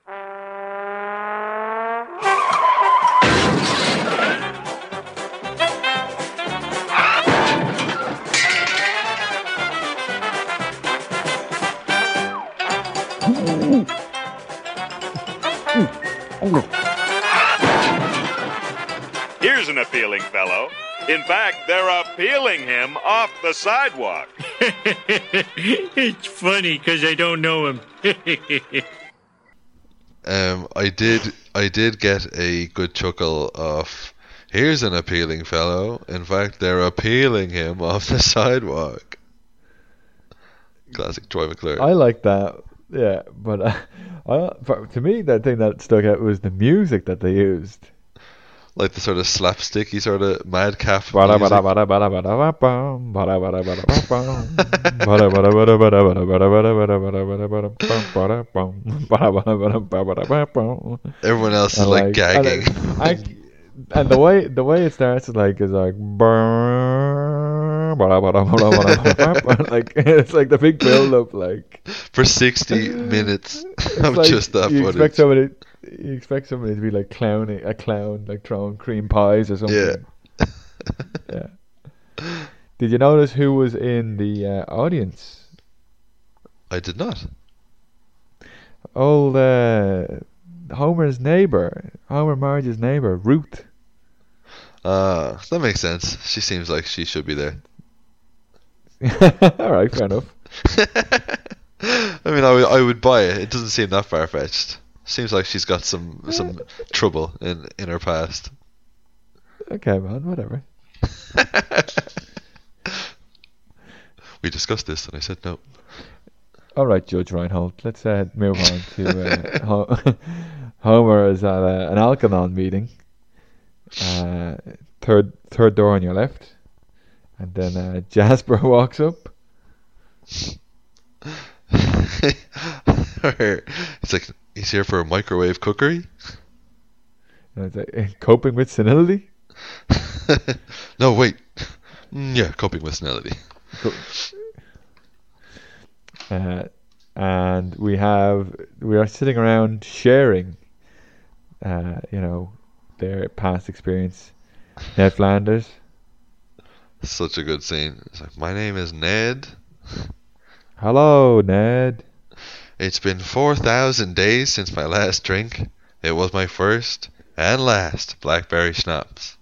Here's an appealing fellow. In fact, they're appealing him off the sidewalk. It's funny because I don't know him. um, I did, I did get a good chuckle of. Here's an appealing fellow. In fact, they're appealing him off the sidewalk. Classic Troy McClure. I like that. Yeah, but uh, I, for, to me, the thing that stuck out was the music that they used. Like the sort of slapsticky sort of madcap music. Everyone else is like, like gagging. And, I, and the way the way it starts is like is like like it's like the big build up like for sixty minutes of like just that you footage. Expect somebody, you expect somebody to be like clowning a clown like throwing cream pies or something. Yeah. Yeah. Did you notice who was in the uh, audience? I did not. Old uh, Homer's neighbor, Homer Marge's neighbor, Ruth. Uh, that makes sense. She seems like she should be there. All right, fair enough. I mean, I would, I would buy it. It doesn't seem that far fetched. Seems like she's got some some trouble in, in her past. Okay, man, whatever. We discussed this, and I said no. All right, Judge Reinhold. Let's uh, move on to uh, Ho- Homer is at uh, an Alkanon meeting. Uh, third third door on your left, and then uh, Jasper walks up. It's like he's here for a microwave cookery. And it's like, coping with senility. No, wait. Mm, yeah, coping with senility. Co- Uh, and we have we are sitting around sharing, uh, you know, their past experience. Ned Flanders. Such a good scene. It's like, my name is Ned. Hello, Ned. It's been four thousand days since my last drink. It was my first and last blackberry schnapps.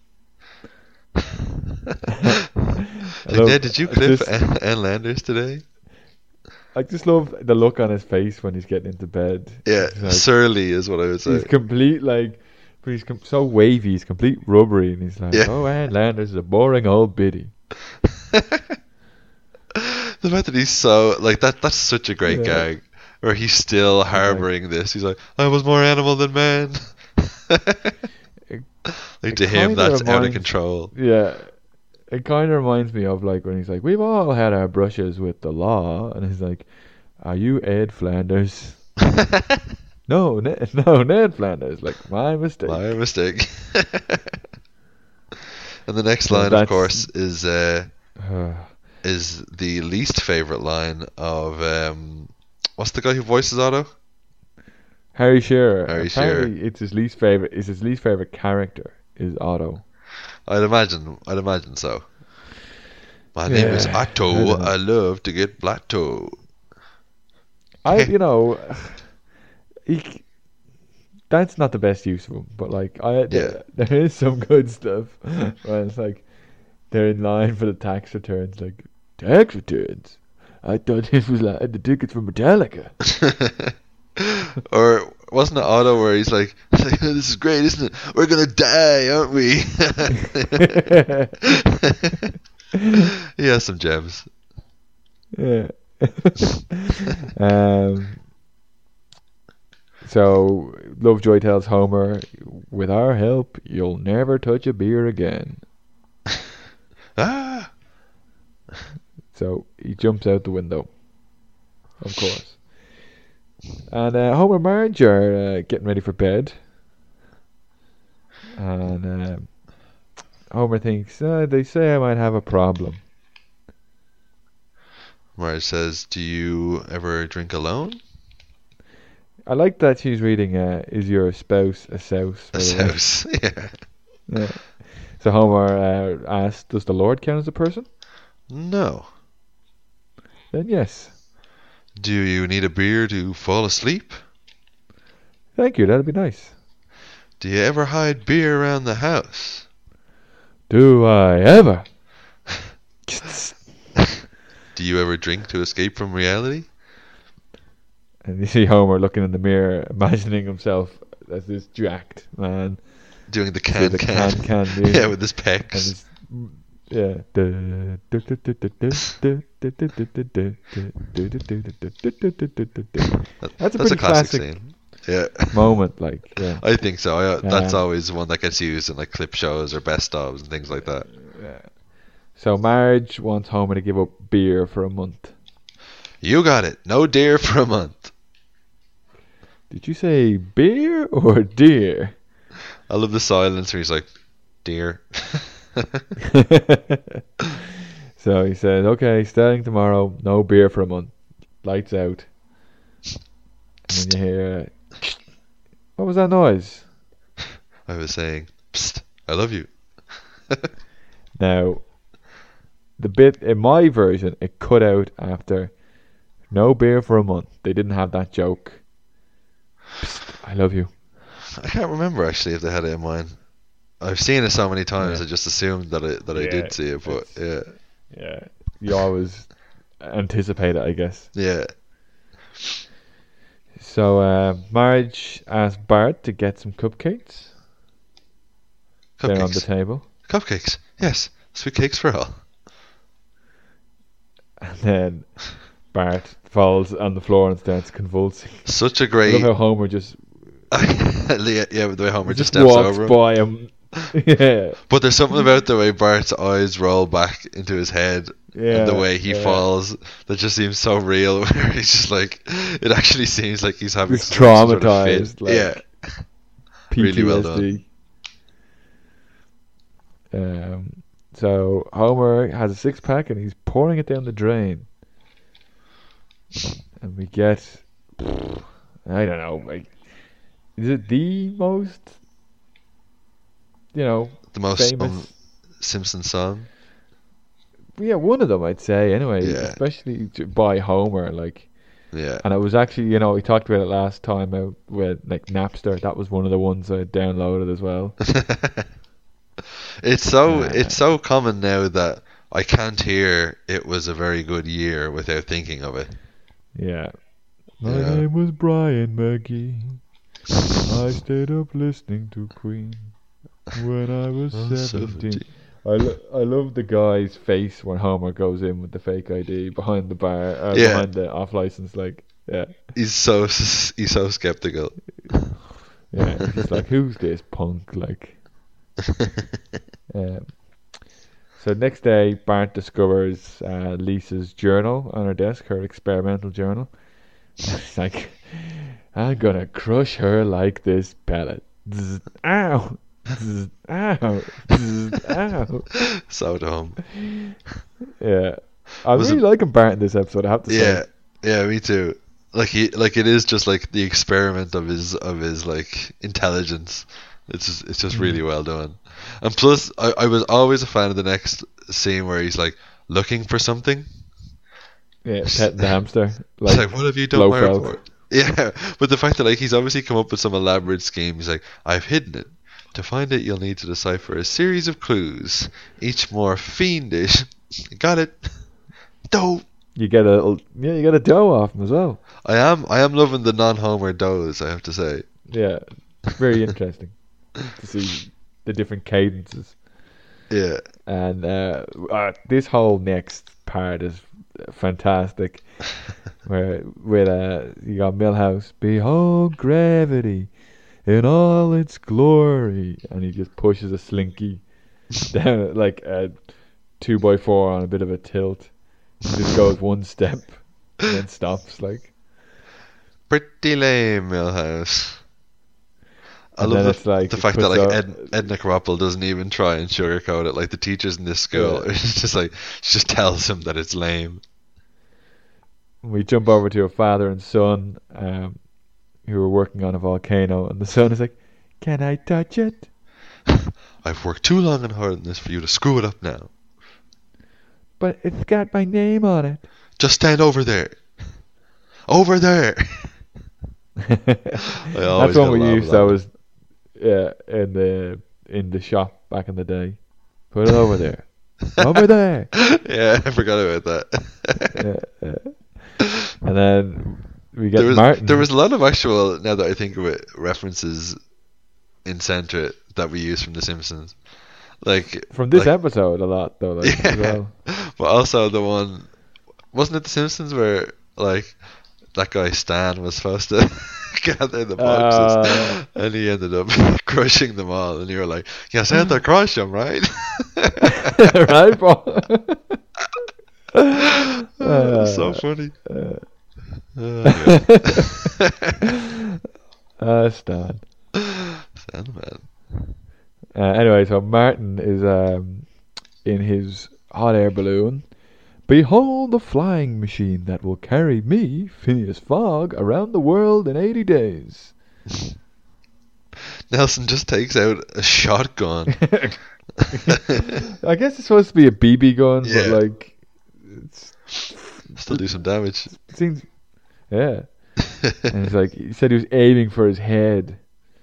Hey, Ned, did you clip just, Ann, Ann Landers today? I just love the look on his face when he's getting into bed. Yeah, like, surly is what I would say. He's complete, like, but he's com- so wavy, he's complete rubbery, and he's like, yeah. Oh, Ann Landers is a boring old biddy. The fact that he's so, like, that that's such a great yeah. gag, where he's still harboring like, this. He's like, I was more animal than man. it, like, to him, that's reminds, out of control. Yeah. It kind of reminds me of like when he's like, we've all had our brushes with the law, and he's like, are you Ed Flanders? no, Ned, no, Ned Flanders. Like, my mistake. My mistake. And the next line, of course, is uh, uh, is the least favorite line of um, what's the guy who voices Otto? Harry Shearer. Harry Apparently Shearer. It's his least favorite. It's his least favorite character is Otto. I'd imagine. I'd imagine so. My yeah, name is Otto. I, I love to get blatto. I, you know, he, that's not the best use of him. But like, I yeah. there, there is some good stuff. Where it's like they're in line for the tax returns. Like, tax returns. I thought this was like the tickets for Metallica. Or wasn't it Otto where he's like, this is great, isn't it? We're gonna die, aren't we? He has some gems. Yeah. um. So Lovejoy tells Homer, with our help, you'll never touch a beer again. Ah. So he jumps out the window. Of course. And uh, Homer and Marge are uh, getting ready for bed. And um, Homer thinks, uh, they say I might have a problem. Marge says, "Do you ever drink alone?" I like that she's reading, uh, is your spouse a souse? A souse, yeah. yeah. So Homer uh, asks, does the Lord count as a person? No. Then yes. Do you need a beer to fall asleep? Thank you, that'd be nice. Do you ever hide beer around the house? Do I ever? Do you ever drink to escape from reality? And you see Homer looking in the mirror, imagining himself as this jacked man. Doing the can the can. can, can yeah, with his pecs. His, yeah. That's a That's pretty a classic, classic scene. Yeah. moment, like, yeah. I think so. I, that's Um, always one that gets used in like clip shows or best ofs and things like that. Yeah. So Marge wants Homer to give up beer for a month. You got it. No deer for a month. Did you say beer or deer? I love the silence where he's like, deer. So he says, okay, starting tomorrow, no beer for a month. Lights out. And then you hear, uh, what was that noise? I was saying, psst, I love you. Now, the bit in my version, it cut out after no beer for a month. They didn't have that joke. Psst, I love you. I can't remember actually if they had it in mind. I've seen it so many times. Yeah. I just assumed that I that I Yeah, did see it, but yeah, Yeah, you always anticipate it, I guess. yeah. So uh, Marge asked Bart to get some cupcakes. They're on the Cupcakes. table. Cupcakes. Yes, sweet cakes for all. And then Bart falls on the floor and starts convulsing. Such a I great. love how Homer just, yeah, yeah, the way Homer just just steps walks over him. by him. yeah, But there's something about the way Bart's eyes roll back into his head yeah, and the way he yeah. falls that just seems so real. Where he's just like, it actually seems like he's having He's some sort of fit. traumatized, like, yeah, P T S D. Really well done. Um, so Homer has a six pack and he's pouring it down the drain, and we get, I don't know, like, is it the most, you know, the most famous? um, Simpson song. Yeah, one of them, I'd say. Anyway, Yeah. especially to- by Homer, like. Yeah, And it was actually, you know, we talked about it last time out with like Napster. That was one of the ones I downloaded as well. it's so Uh, it's so common now that I can't hear "It was a very good year" without thinking of it. Yeah. My Yeah. name was Brian McGee. I stayed up listening to Queen when I was Oh, seventeen. seventeen. I, lo- I love the guy's face when Homer goes in with the fake I D behind the bar, uh, Yeah. behind the off license. Like, yeah, He's so s- he's so skeptical. yeah. He's like, who's this punk? Like, um, so next day, Bart discovers uh, Lisa's journal on her desk, her experimental journal. It's like, I'm gonna crush her like this pellet. Zzz, ow! Zzz, ow! Zzz, ow! So dumb. Yeah, I Was really it- liking Bart in this episode. I have to Yeah, say. yeah, me too. Like he, like it is just like the experiment of his of his like intelligence. It's just, it's just really well done. And plus, I, I was always a fan of the next scene where he's like looking for something. Yeah, petting the hamster. It's Like, like, what have you done, my Blofeld. report? Yeah, but the fact that like he's obviously come up with some elaborate scheme. He's like, I've hidden it. To find it, you'll need to decipher a series of clues, each more fiendish. Got it. Dope. you get a little, yeah, you get a dough off him as well. I am I am loving the non-Homer does, I have to say. Yeah, it's very interesting to see the different cadences. Yeah. And uh, uh, this whole next part is fantastic. Where with uh, you got Milhouse, behold gravity in all its glory, and he just pushes a slinky down like a two by four on a bit of a tilt. He just goes one step and then stops. Like, Pretty lame, Milhouse. I And love then the, it's like the it fact that puts like out- Ed, Edna Krabappel doesn't even try and sugarcoat it. Like the teachers in this school, Yeah. it's just like she just tells him that it's lame. We jump over to a father and son um, who are working on a volcano, and the son is like, "Can I touch it?" I've worked too long and hard on this for you to screw it up now. But it's got my name on it. Just stand over there. Over there. That's one we used. That was yeah in the in the shop back in the day. Put it over there. Over there. Yeah, I forgot about that. yeah, yeah. And then we get There was, Martin. there was a lot of actual, now that I think of it, references in Centra that we use from The Simpsons. Like from this like, episode a lot though. Like, yeah, as well. but also the one, wasn't it The Simpsons where like that guy Stan was supposed to gather the boxes Uh, and he ended up crushing them all, and you were like, "You said to crush them, right?" right, Paul? Oh, it's so Uh, funny. Uh, Oh, yeah. uh, Stan. Sandman. Uh, anyway, so Martin is um, in his hot air balloon. Behold the flying machine that will carry me, Phineas Fogg, around the world in eighty days. Nelson just takes out a shotgun. I guess it's supposed to be a B B gun, Yeah. but like, it's, Still do some damage. it seems, yeah. And it's like he said he was aiming for his head.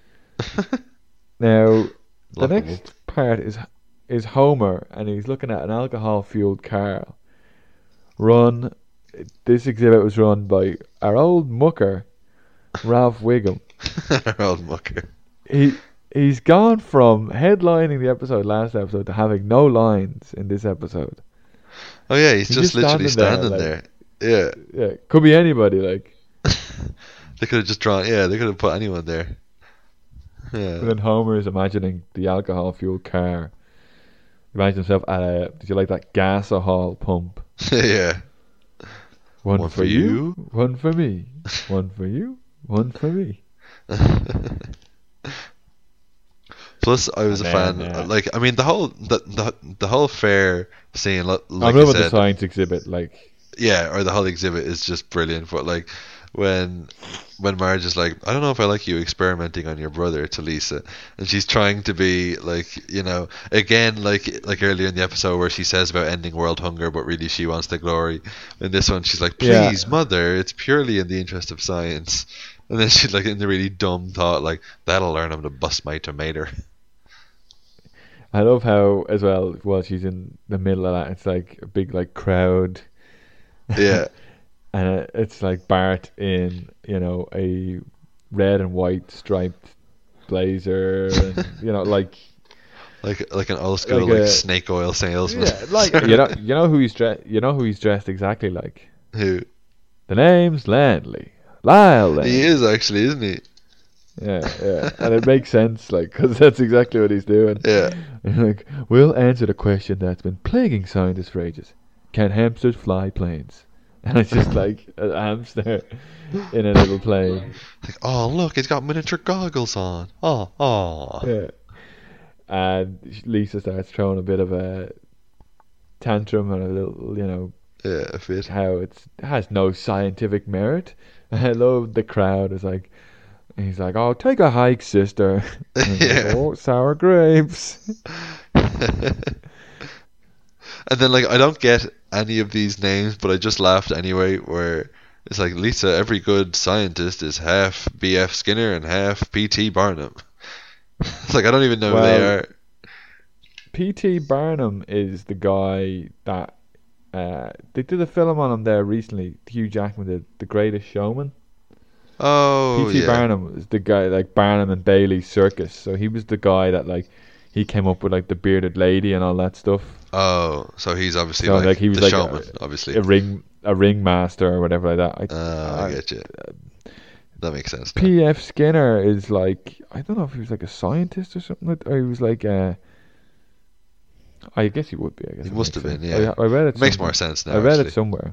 Now, the Lock him next part is is Homer, and he's looking at an alcohol-fueled car. Run. This exhibit was run by our old mucker, Ralph Wiggum. Our old mucker. He he's gone from headlining the episode last episode to having no lines in this episode. Oh yeah, he's, He's just, just literally standing standing there, there. Yeah. Yeah, could be anybody. Like, They could have just drawn. Yeah, they could have put anyone there. Yeah. and then Homer is imagining the alcohol-fueled car. Imagine himself at a. Did you like that Gasahol pump? Yeah. One, One for for you, you. one for me, one for you, one for me. Plus, I was And a then, fan. yeah. Like, I mean, the whole the the, the whole fair scene. Like I'm I talking about the said, science exhibit. Like, yeah, or the whole exhibit is just brilliant. But like when when Marge is like, I don't know if I like you experimenting on your brother, to Lisa, and she's trying to be like, you know, again like like earlier in the episode where she says about ending world hunger, but really she wants the glory. In this one, she's like, Yeah. please, mother, it's purely in the interest of science. And then she's like in the really dumb thought, like, that'll learn him to bust my tomato. I love how as well while she's in the middle of that, it's like a big like crowd. Yeah. And it- it's like Bart in, you know, a red and white striped blazer, and you know, like Like like an old school Like like, a- snake oil salesman. yeah, like you know, you know who he's dressed, you know who he's dressed exactly like. Who? The name's Landley, Lyle Landley. He is actually, isn't he? Yeah, yeah, and it makes sense, like, because that's exactly what he's doing. Yeah. And like, we'll answer the question that's been plaguing scientists for ages: can hamsters fly planes? And it's just like a hamster in a little plane. Like, oh look, he's got miniature goggles on. Oh, oh. Yeah. And Lisa starts throwing a bit of a tantrum and a little, you know, Yeah, a bit. how it's, it has no scientific merit. And I love the crowd is like, he's like, oh, take a hike, sister. And he's like, Yeah. oh, sour grapes. And then like I don't get any of these names, but I just laughed anyway. Where it's like, Lisa, every good scientist is half B F Skinner and half P T Barnum. It's like I don't even know who they Well, are. P T Barnum is the guy that uh, they did a film on him there recently. Hugh Jackman did The Greatest Showman. Oh P T yeah. Barnum is the guy like Barnum and Bailey Circus. So he was the guy that like he came up with like the bearded lady and all that stuff. Oh, so he's obviously So like, like he was the like showman, a, obviously. a ring a ringmaster or whatever like that. I, Oh, I I- get you. That makes sense. now. P F Skinner is like, I don't know if he was like a scientist or something, like, or he was like uh I guess he would be. I guess He it must makes have been, sense. yeah. I, I read it. It makes somewhere. more sense now, I read actually. it somewhere.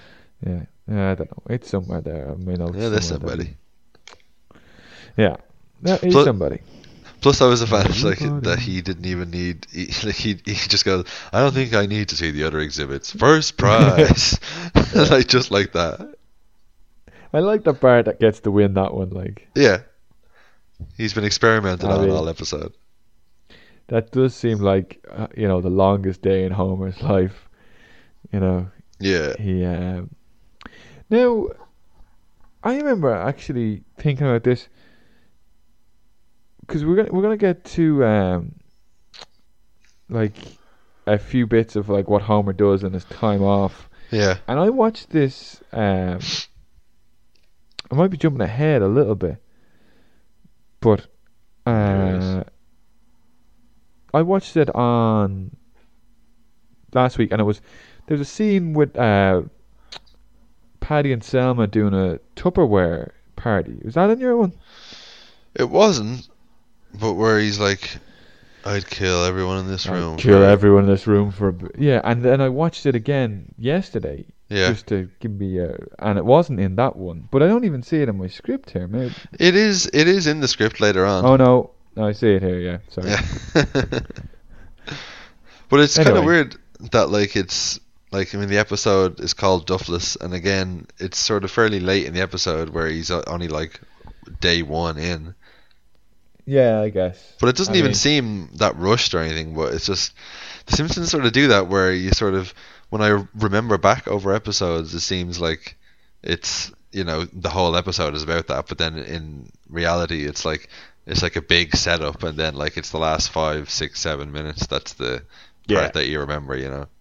Yeah, yeah. I don't know. It's somewhere there. I mean, Yeah, there's somebody. Yeah. No, he's Plus- somebody. Plus, I was a fan of, like Everybody. that he didn't even need. He, like he he just goes, I don't think I need to see the other exhibits. First prize, like just like that. I like the part that gets to win that one. Like Yeah, he's been experimented I on mean- all episode. that does seem like uh, you know the longest day in Homer's life. You know, Yeah, he. Um, now, I remember actually thinking about this because we're gonna we're gonna get to um, like a few bits of like what Homer does in his time off, yeah, and I watched this. Um, I might be jumping ahead a little bit, but uh, I watched it on last week, and it was there's a scene with uh, Paddy and Selma doing a Tupperware party. Was that in your one? it wasn't. But where he's like, I'd kill everyone in this room. I'd kill for- everyone in this room for a bit. Yeah, and then I watched it again yesterday. Yeah. Just to give me a, and it wasn't in that one, but I don't even see it in my script here. Maybe. It is. It is in the script later on. Oh no, no, I see it here. Yeah, sorry. Yeah. But it's kind of Anyway. weird that like it's like I mean the episode is called Duffless, and again it's sort of fairly late in the episode where he's o- only like day one in. Yeah, I guess. But it doesn't I even mean- seem that rushed or anything. But it's just the Simpsons sort of do that where you sort of when I remember back over episodes, it seems like it's you know the whole episode is about that, but then in reality, it's like it's like a big setup, and then like it's the last five, six, seven minutes. That's the part Yeah. that you remember, you know.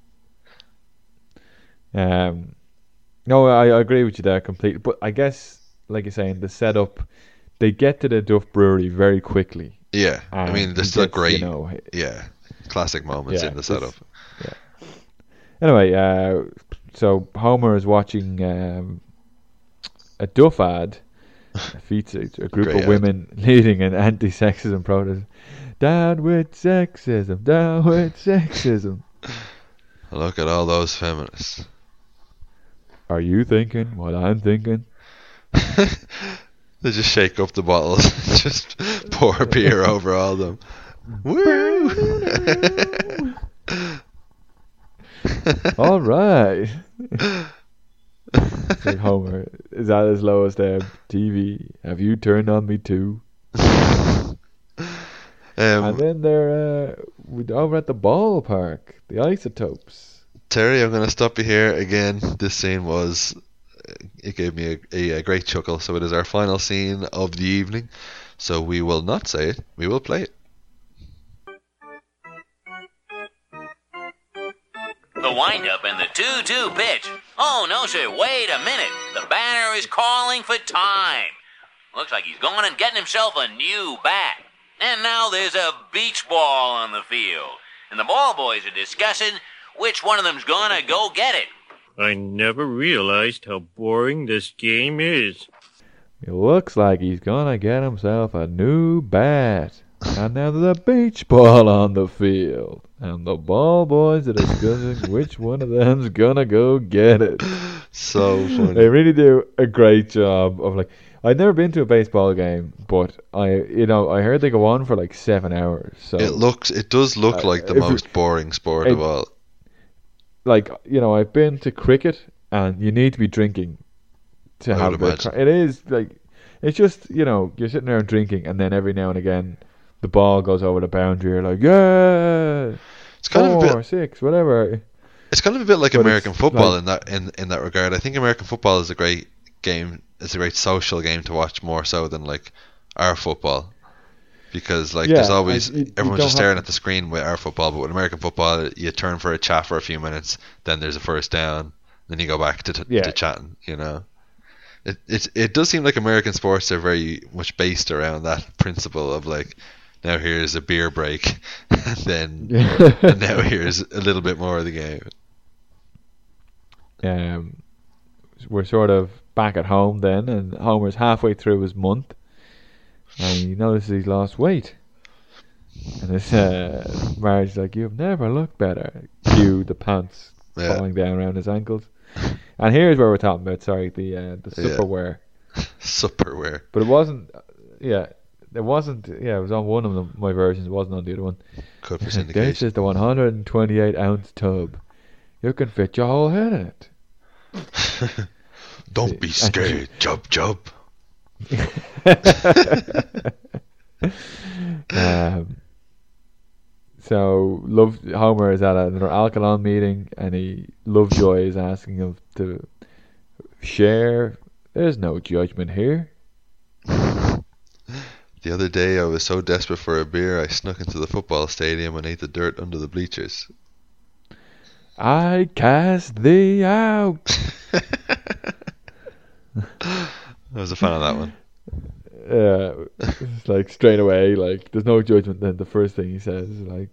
Um, no, I, I agree with you there completely. But I guess, like you're saying, the setup, they get to the Duff Brewery very quickly. Yeah, I and mean, he there's still gets, great, You know, yeah, classic moments Yeah, in the it's- setup. Anyway, uh, so Homer is watching um, a Duff ad. It features a group Great of ad. women leading an anti-sexism protest. Down with sexism, down with sexism. Look at all those feminists. Are you thinking what I'm thinking? They just shake up the bottles, just pour beer over all of them. Woo! All right. It's like Homer, is that as low as the T V? Have you turned on me too? Um, And then they're uh, with- over at the ballpark, the Isotopes. Terry, I'm going to stop you here again. This scene was, it gave me a, a, a great chuckle. So it is our final scene of the evening. So we will not say it, we will play it. The windup and the two two pitch. Oh, no, sir, wait a minute. The batter is calling for time. Looks like he's going and getting himself a new bat. And now there's a beach ball on the field. And the ball boys are discussing which one of them's gonna go get it. I never realized how boring this game is. It looks like he's gonna get himself a new bat. And now there's a beach ball on the field. And the ball boys are discussing which one of them's gonna go get it. So funny. They really do a great job of like. I'd never been to a baseball game, but I, you know, I heard they go on for like seven hours. So It looks, it does look Uh, like the if- most boring sport it- of all. like you know, I've been to cricket, and you need to be drinking to I have would the. imagine. cr- It is like it's just you know you're sitting there drinking, and then every now and again the ball goes over the boundary. You're like, yeah, It's kind of a four, bit, six, whatever. it's kind of a bit like But American it's football like- in that in, in that regard. I think American football is a great game. It's a great social game to watch more so than like our football, because like Yeah, there's always I- you- you everyone's don't just staring have- at the screen with our football, but with American football you turn for a chat for a few minutes, then there's a first down, then you go back to, t- Yeah. to chatting. You know, it it it does seem like American sports are very much based around that principle of like, now here's a beer break, and then and now here's a little bit more of the game. Um, we're sort of back at home then, and Homer's halfway through his month, and he notices he's lost weight. And his uh, Marge's like, "You've never looked better." Cue the pants Yeah. falling down around his ankles. And here's where we're talking about. Sorry, the uh, the Yeah. Superwear, Supperware. but it wasn't. Uh, yeah, it wasn't. Yeah, it was on one of them, my versions. It wasn't on the other one. Cut for This syndication. is the one hundred twenty-eight ounce tub. You can fit your whole head in it. Don't be scared, Jub Jub. um, so Love Homer is at another Alcalon meeting, and he Lovejoy is asking him to share. There's no judgment here. The other day, I was so desperate for a beer, I snuck into the football stadium and ate the dirt under the bleachers. I cast thee out. I was a fan of that one. Yeah, it's like straight away, like there's no judgment. Then the first thing he says is like,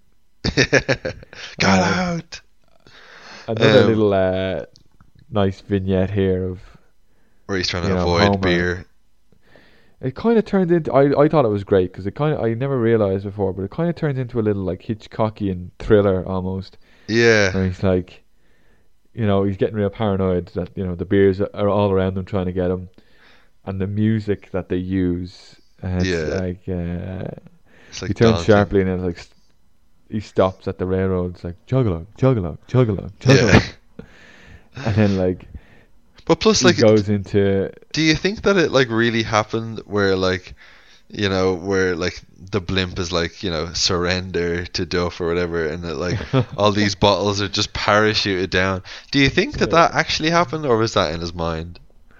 "Got uh, out." Another Um, little uh, nice vignette here of where he's trying to you know, avoid Homer. beer. It kind of turned into. I I thought it was great because it kind of I never realized before, but it kind of turns into a little like Hitchcockian thriller almost. Yeah. Where he's like, you know, he's getting real paranoid that you know the beers are all around him trying to get him, and the music that they use. And Yeah. it's like, uh, It's like he turns daunting. sharply and then like st- he stops at the railroad. It's like chug-a-lug, chug-a-lug, chug-a-lug, chug-a-lug. Yeah. And then like, But plus, he like, goes into. do you think that it like really happened where like, you know, where like the blimp is like, you know, surrender to Duff or whatever, and that like all these bottles are just parachuted down? Do you think that that actually happened, or was that in his mind?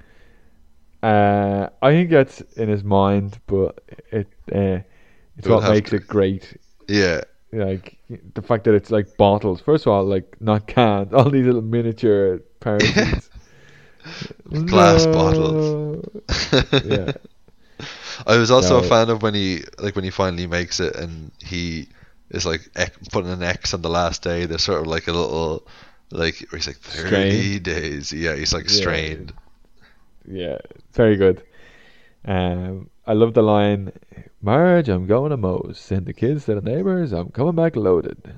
Uh, I think that's in his mind, but it uh, it's It would what have makes to- it great. Yeah. Like the fact that it's like bottles. First of all, like not cans. All these little miniature parachutes. Glass No. bottles. Yeah. I was also No. a fan of when he like when he finally makes it and he is like ec- putting an X on the last day. There's sort of like a little like where he's like thirty Strained. days. Yeah, he's like Yeah. strained. Yeah, very good. Um, I love the line, Marge, I'm going to Moe's. Send the kids to the neighbors. I'm coming back loaded.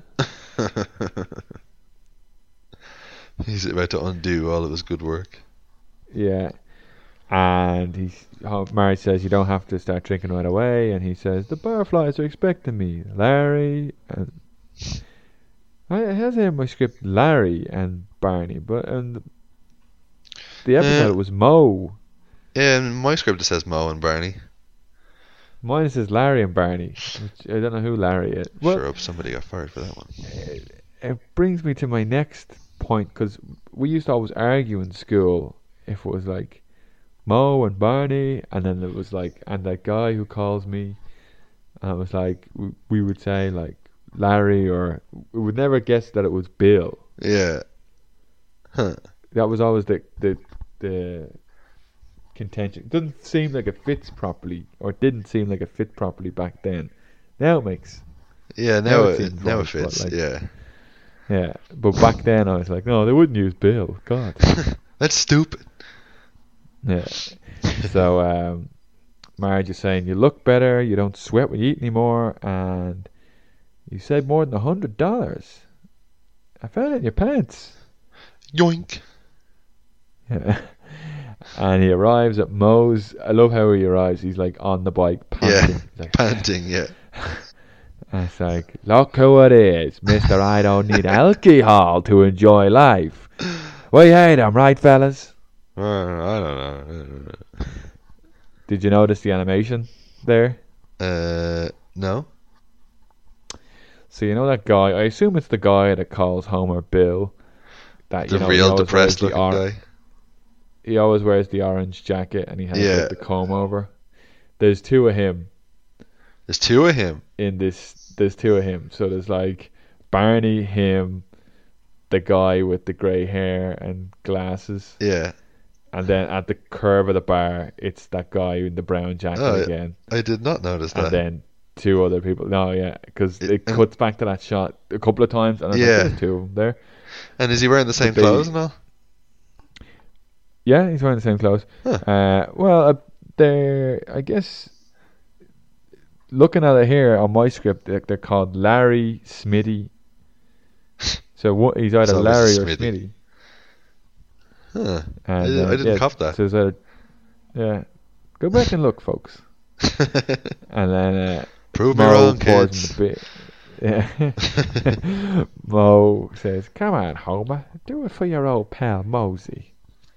He's about to undo all of his good work. Yeah. And he's, oh, Marge says you don't have to start drinking right away. And he says, the barflies are expecting me. Larry and... I, it has here in my script Larry and Barney, but and the episode Uh, it was Moe. Yeah, in my script it says Mo and Barney. Mine says Larry and Barney. Which I don't know who Larry is. Well, Sure hope somebody got fired for that one. it, it brings me to my next point, because we used to always argue in school if it was like Mo and Barney, and then it was like, and that guy who calls me, and it was like, we, we would say like Larry, or we would never guess that it was Bill. Yeah. Huh. That was always the the the contention. It doesn't seem like it fits properly, or it didn't seem like it fit properly back then. Now it makes. Yeah, now it, seems now right, it fits. but, like, Yeah. Yeah, but back then I was like, no, they wouldn't use Bill. God. That's stupid. Yeah. So um, Marge is saying you look better, you don't sweat when you eat anymore, and you saved more than a hundred dollars. I found it in your pants. Yoink. Yeah. And he arrives at Moe's. I love how he arrives. He's like on the bike, panting. Yeah. He's like, Panting, yeah. and it's like, look who it is, Mister I don't need alcohol to enjoy life. We hate him, right, fellas? Uh, I don't know. I don't know. Did you notice the animation there? Uh, no. So you know that guy, I assume it's the guy that calls Homer Bill. That, The you know, he real always wears depressed the looking or- guy. He always wears the orange jacket and he has Yeah. like, the comb over. There's two of him There's two of him. in this. There's two of him. So there's like Barney, him, the guy with the grey hair and glasses. Yeah. And then at the curve of the bar, it's that guy in the brown jacket Oh, again. I did not notice that. And then two other people. No, yeah, because it, It- and- cuts back to that shot a couple of times, and I was Yeah. like, there's two of them there. And is he wearing the same they- clothes and all? Yeah, he's wearing the same clothes. Huh. Uh, well, uh, they're, I guess, looking at it here on my script, they're, they're called Larry, Smitty. So what, he's either So Larry it's or Smitty. Smitty. Huh. And, I, didn't- I uh, didn't yeah, cop that. So it's either, yeah, go back and look, folks. And then uh, Prove me Mo wrong, pours kids. in the bit. Yeah. Mo says, "Come on, Homer, do it for your old pal Mosey."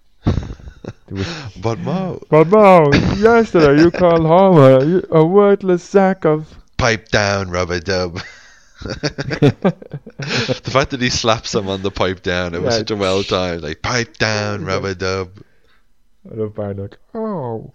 But Mo, But Mo, yesterday you called Homer you- a worthless sack of. pipe down, rubber dub. The fact that he slaps him on the pipe down, it was Yeah. such a well timed, like pipe down, rubber dub. I love Barnock. Oh.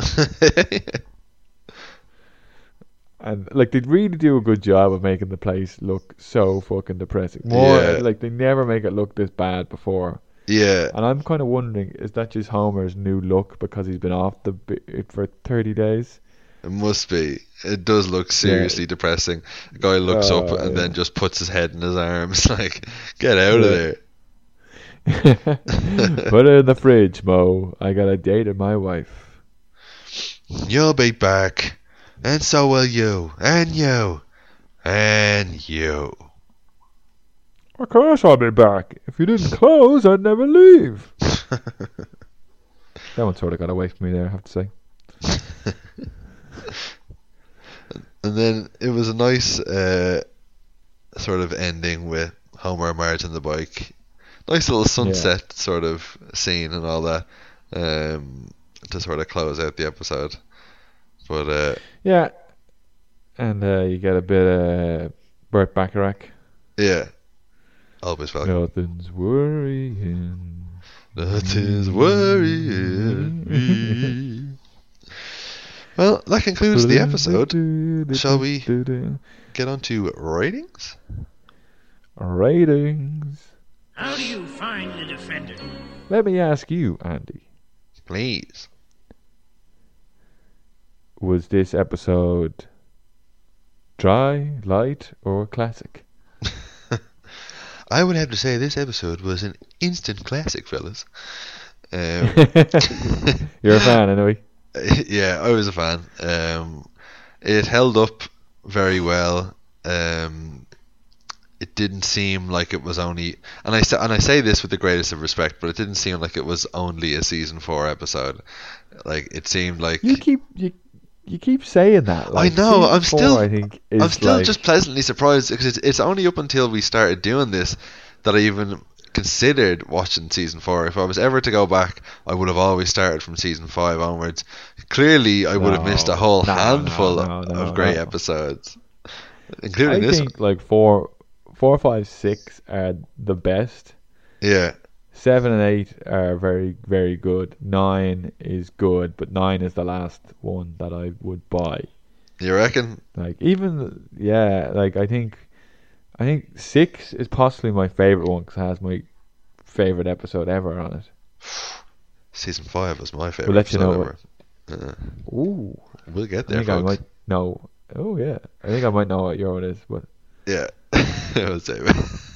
And like they really do a good job of making the place look so fucking depressing. More Yeah. like they never make it look this bad before. Yeah, And I'm kind of wondering, is that just Homer's new look because he's been off the bit for thirty days? it must be. It does look seriously depressing. A guy looks up Oh, and yeah. then just puts his head in his arms, like, get out of Yeah. there. Put it in the fridge, Mo. I got a date with my wife. You'll be back, and so will you, and you, and you. Of course I'll be back. If you didn't close, I'd never leave. That one sort of got away from me there, I have to say. And then it was a nice uh, sort of ending with Homer and Marge on the bike. Nice little sunset sort of scene and all that, um, to sort of close out the episode. But uh, Yeah. And uh, you get a bit of Burt Bacharach. yeah, always welcome. Nothing's worrying. Nothing's worrying me. Well, that concludes the episode. Shall we get on to ratings? Ratings. How do you find the defendant? Let me ask you, Andy. Please. Was this episode dry, light, or classic? I would have to say this episode was an instant classic, fellas. Um, You're a fan, anyway. Yeah, I was a fan. Um, it held up very well. Um, it didn't seem like it was only, and I say, and I say this with the greatest of respect, but it didn't seem like it was only a season four episode. Like it seemed like You keep you you keep saying that. Like, I know. season I'm four, still. I think is I'm still like, just pleasantly surprised because it's, it's only up until we started doing this that I even considered watching season four. If I was ever to go back, I would have always started from season five onwards. Clearly, I would have missed a No, whole no, handful no, no, of no, great no. episodes, including I this think like four, four, five, six are the best. one. Yeah, Seven and eight are very, very good. Nine is good, but nine is the last one that I would buy. you reckon? Like even yeah, like I think, I think six is possibly my favorite one because it has my favorite episode ever on it. Season five was my favorite. We'll let you episode know ever. Yeah. Ooh, We'll get I there, think I folks. might know. Oh yeah, I think I might know what your one is, but Yeah, I would say.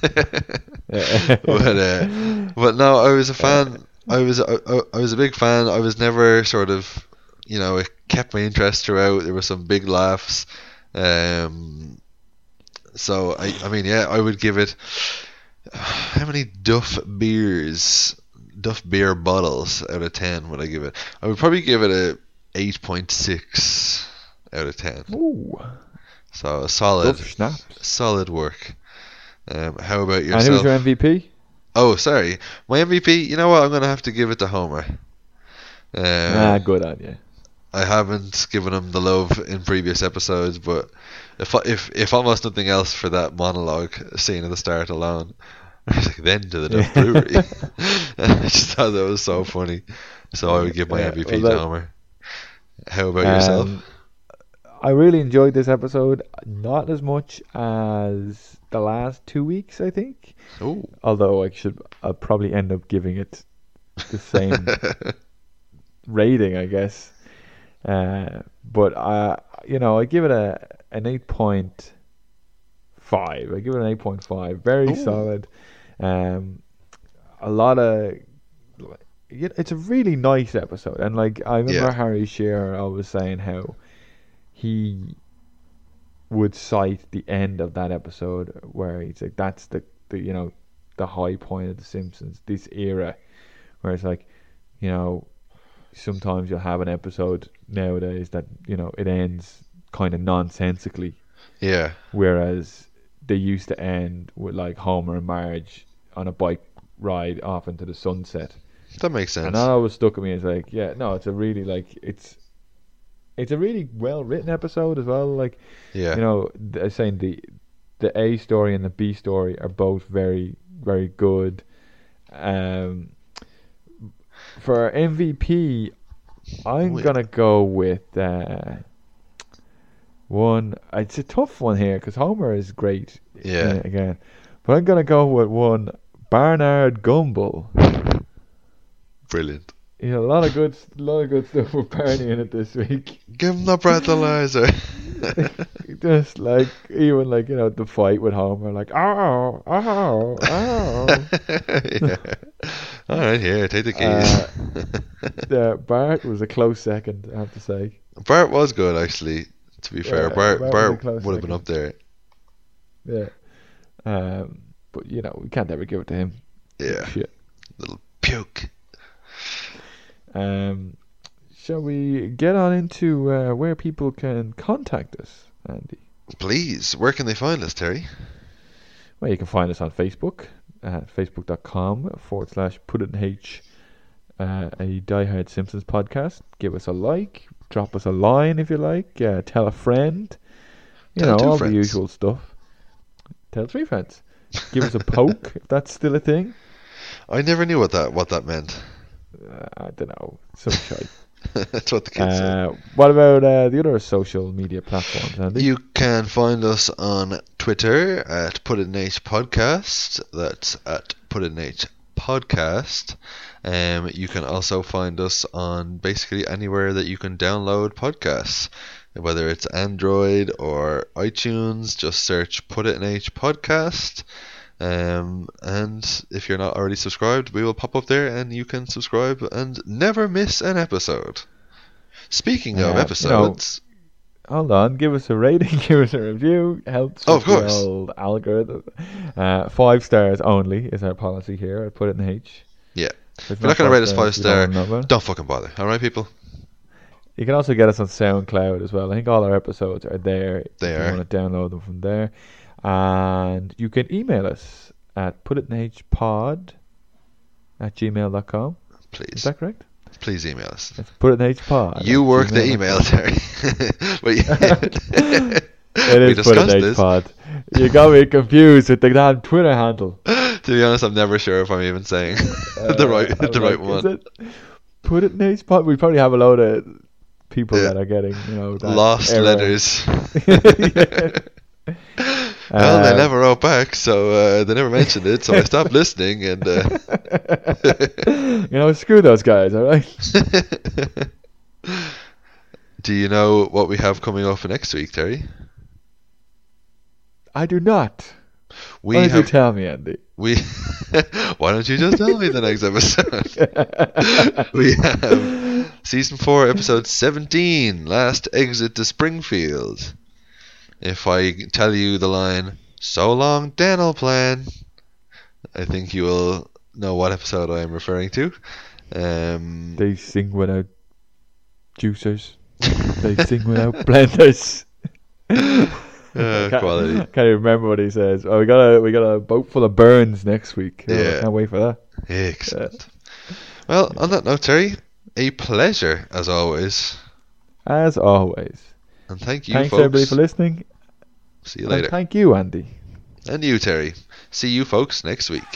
but uh, but no, I was a fan. I was I, I I was a big fan. I was never sort of, you know, it kept my interest throughout. There were some big laughs. Um, so I I mean yeah, I would give it. How many Duff beers, Duff beer bottles out of ten would I give it? I would probably give it a eight point six out of ten. ooh, So a solid, Duff schnapps. solid work. Um, how about And yourself? who's your M V P? Oh, sorry, my M V P. You know what? I'm gonna have to give it to Homer. Um, ah, good on you. I haven't given him the love in previous episodes, but if if if almost nothing else for that monologue scene at the start alone, I was like, then to the Duff Brewery. I just thought that was so funny. So I would give my Yeah, M V P well, to that- Homer. How about yourself? Um, I really enjoyed this episode. Not as much as the last two weeks, I think. Oh, Although I should, I'll probably end up giving it the same rating, I guess. Uh, but I, you know, I give it a an eight point five. I give it an eight point five. Very Ooh. solid. Um, a lot of. Yeah, it's a really nice episode, and like I remember Yeah. Harry Shearer always saying how he would cite the end of that episode where he's like, "That's the, the you know the high point of the Simpsons, this era," where it's like, you know, sometimes you'll have an episode nowadays that, you know, it ends kind of nonsensically. Yeah. Whereas they used to end with like Homer and Marge on a bike ride off into the sunset. That makes sense. And that always stuck with me as like, yeah, no, it's a really like it's it's a really well written episode as well. Like, yeah, you know, I was saying the the A story and the B story are both very very good. Um, for M V P, I'm Wait. gonna go with uh, one. It's a tough one here because Homer is great. Yeah. uh, again, but I'm gonna go with one. Barnard Gumble. Brilliant. You know, a lot of good, a lot of good stuff with Barney in it this week. Give him the breathalyzer. Just like, even like, you know, the fight with Homer, like, oh, oh, oh. Yeah. All right, here, take the keys. Uh, yeah, Bart was a close second, I have to say. Bart was good, actually. To be fair, Yeah, Bart, Bart Bart, was a close would have been second. up there. Yeah. Um, but, you know, we can't ever give it to him. Yeah. Shit. Little puke. Um, shall we get on into uh, where people can contact us, Andy? Please, where can they find us, Terry? Well, you can find us on Facebook at facebook.com forward slash put it in H, uh, a Die Hard Simpsons podcast. Give us a like, drop us a line if you like, uh, tell a friend, you Tell know, two all friends. the usual stuff. Tell three friends. Give us a poke if that's still a thing. I never knew what that what that meant. Uh, I don't know, some shite. That's what the kids say. Uh, what about uh, the other social media platforms, Andy? You can find us on Twitter at Put It in H Podcast. That's at Put It in H Podcast. Um, you can also find us on basically anywhere that you can download podcasts, whether it's Android or iTunes. Just search Put It in H Podcast. Um, and if you're not already subscribed, we will pop up there and you can subscribe and never miss an episode. Speaking of Uh, episodes, you know, hold on, give us a rating, give us a review, helps Oh, with of course. the old algorithm. Uh, five stars only is our policy here. I put it in H. yeah. If If you're not going to rate us five star, you don't, don't fucking bother. Alright, people? you can also get us on SoundCloud as well. I think all our episodes are there. They if are. you want to download them from there. And you can email us at putinhpod at gmail dot com. Is Please. that correct? Please email us. It's putinhpod. You at work the gmail email, dot com. Terry. But yeah. It We is discussed this. putinhpod. You got me confused with the damn Twitter handle. To be honest, I'm never sure if I'm even saying the right Uh, the I'm right like, one. Is it put it in H pod? We probably have a load of people Yeah. that are getting, you know, that Lost error. letters. Yeah. Well, they Um, never wrote back, so uh, they never mentioned it, so I stopped listening. And uh, you know, screw those guys, all right? do you know what we have coming up for next week, Terry? I do not. We Why don't you have tell me, Andy? we. Why don't you just tell me the next episode? We have season four, episode seventeen, Last Exit to Springfield. If I tell you the line, "So long, dental plan," I think you will know what episode I am referring to. Um, They sing without juicers. They sing without blenders. uh, Can't- quality. Can't even remember what he says. Oh, we got a we got a boat full of burns next week. Oh, Yeah. can't wait for that. Excellent. Well, on that note, Terry, a pleasure as always, As always. and thank you, Thanks folks. everybody for listening. See you And later. thank you, Andy. And you, Terry. See you, folks, next week.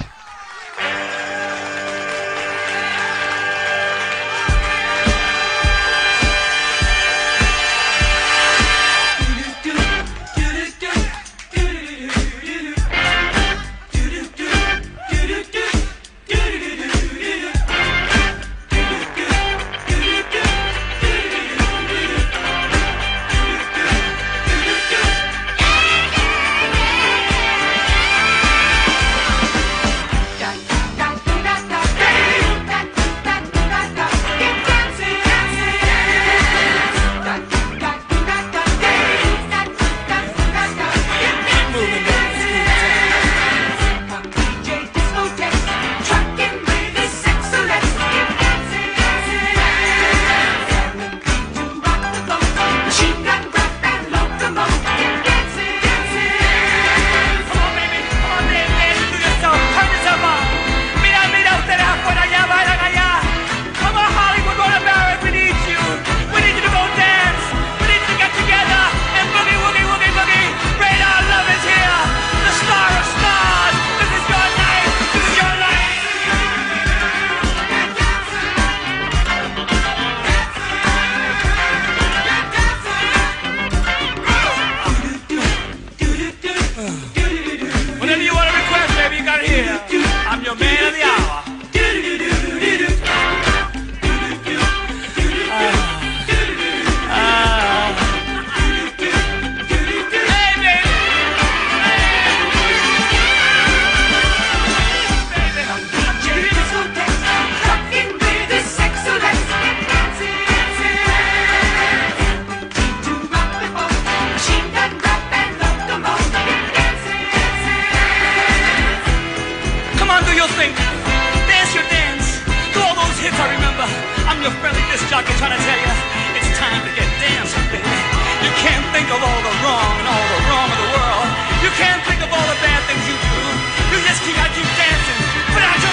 I remember, I'm your friendly disc jockey trying to tell you, it's time to get dancing, baby. You can't think of all the wrong and all the wrong of the world. You can't think of all the bad things you do. You just keep, I keep dancing, but I don't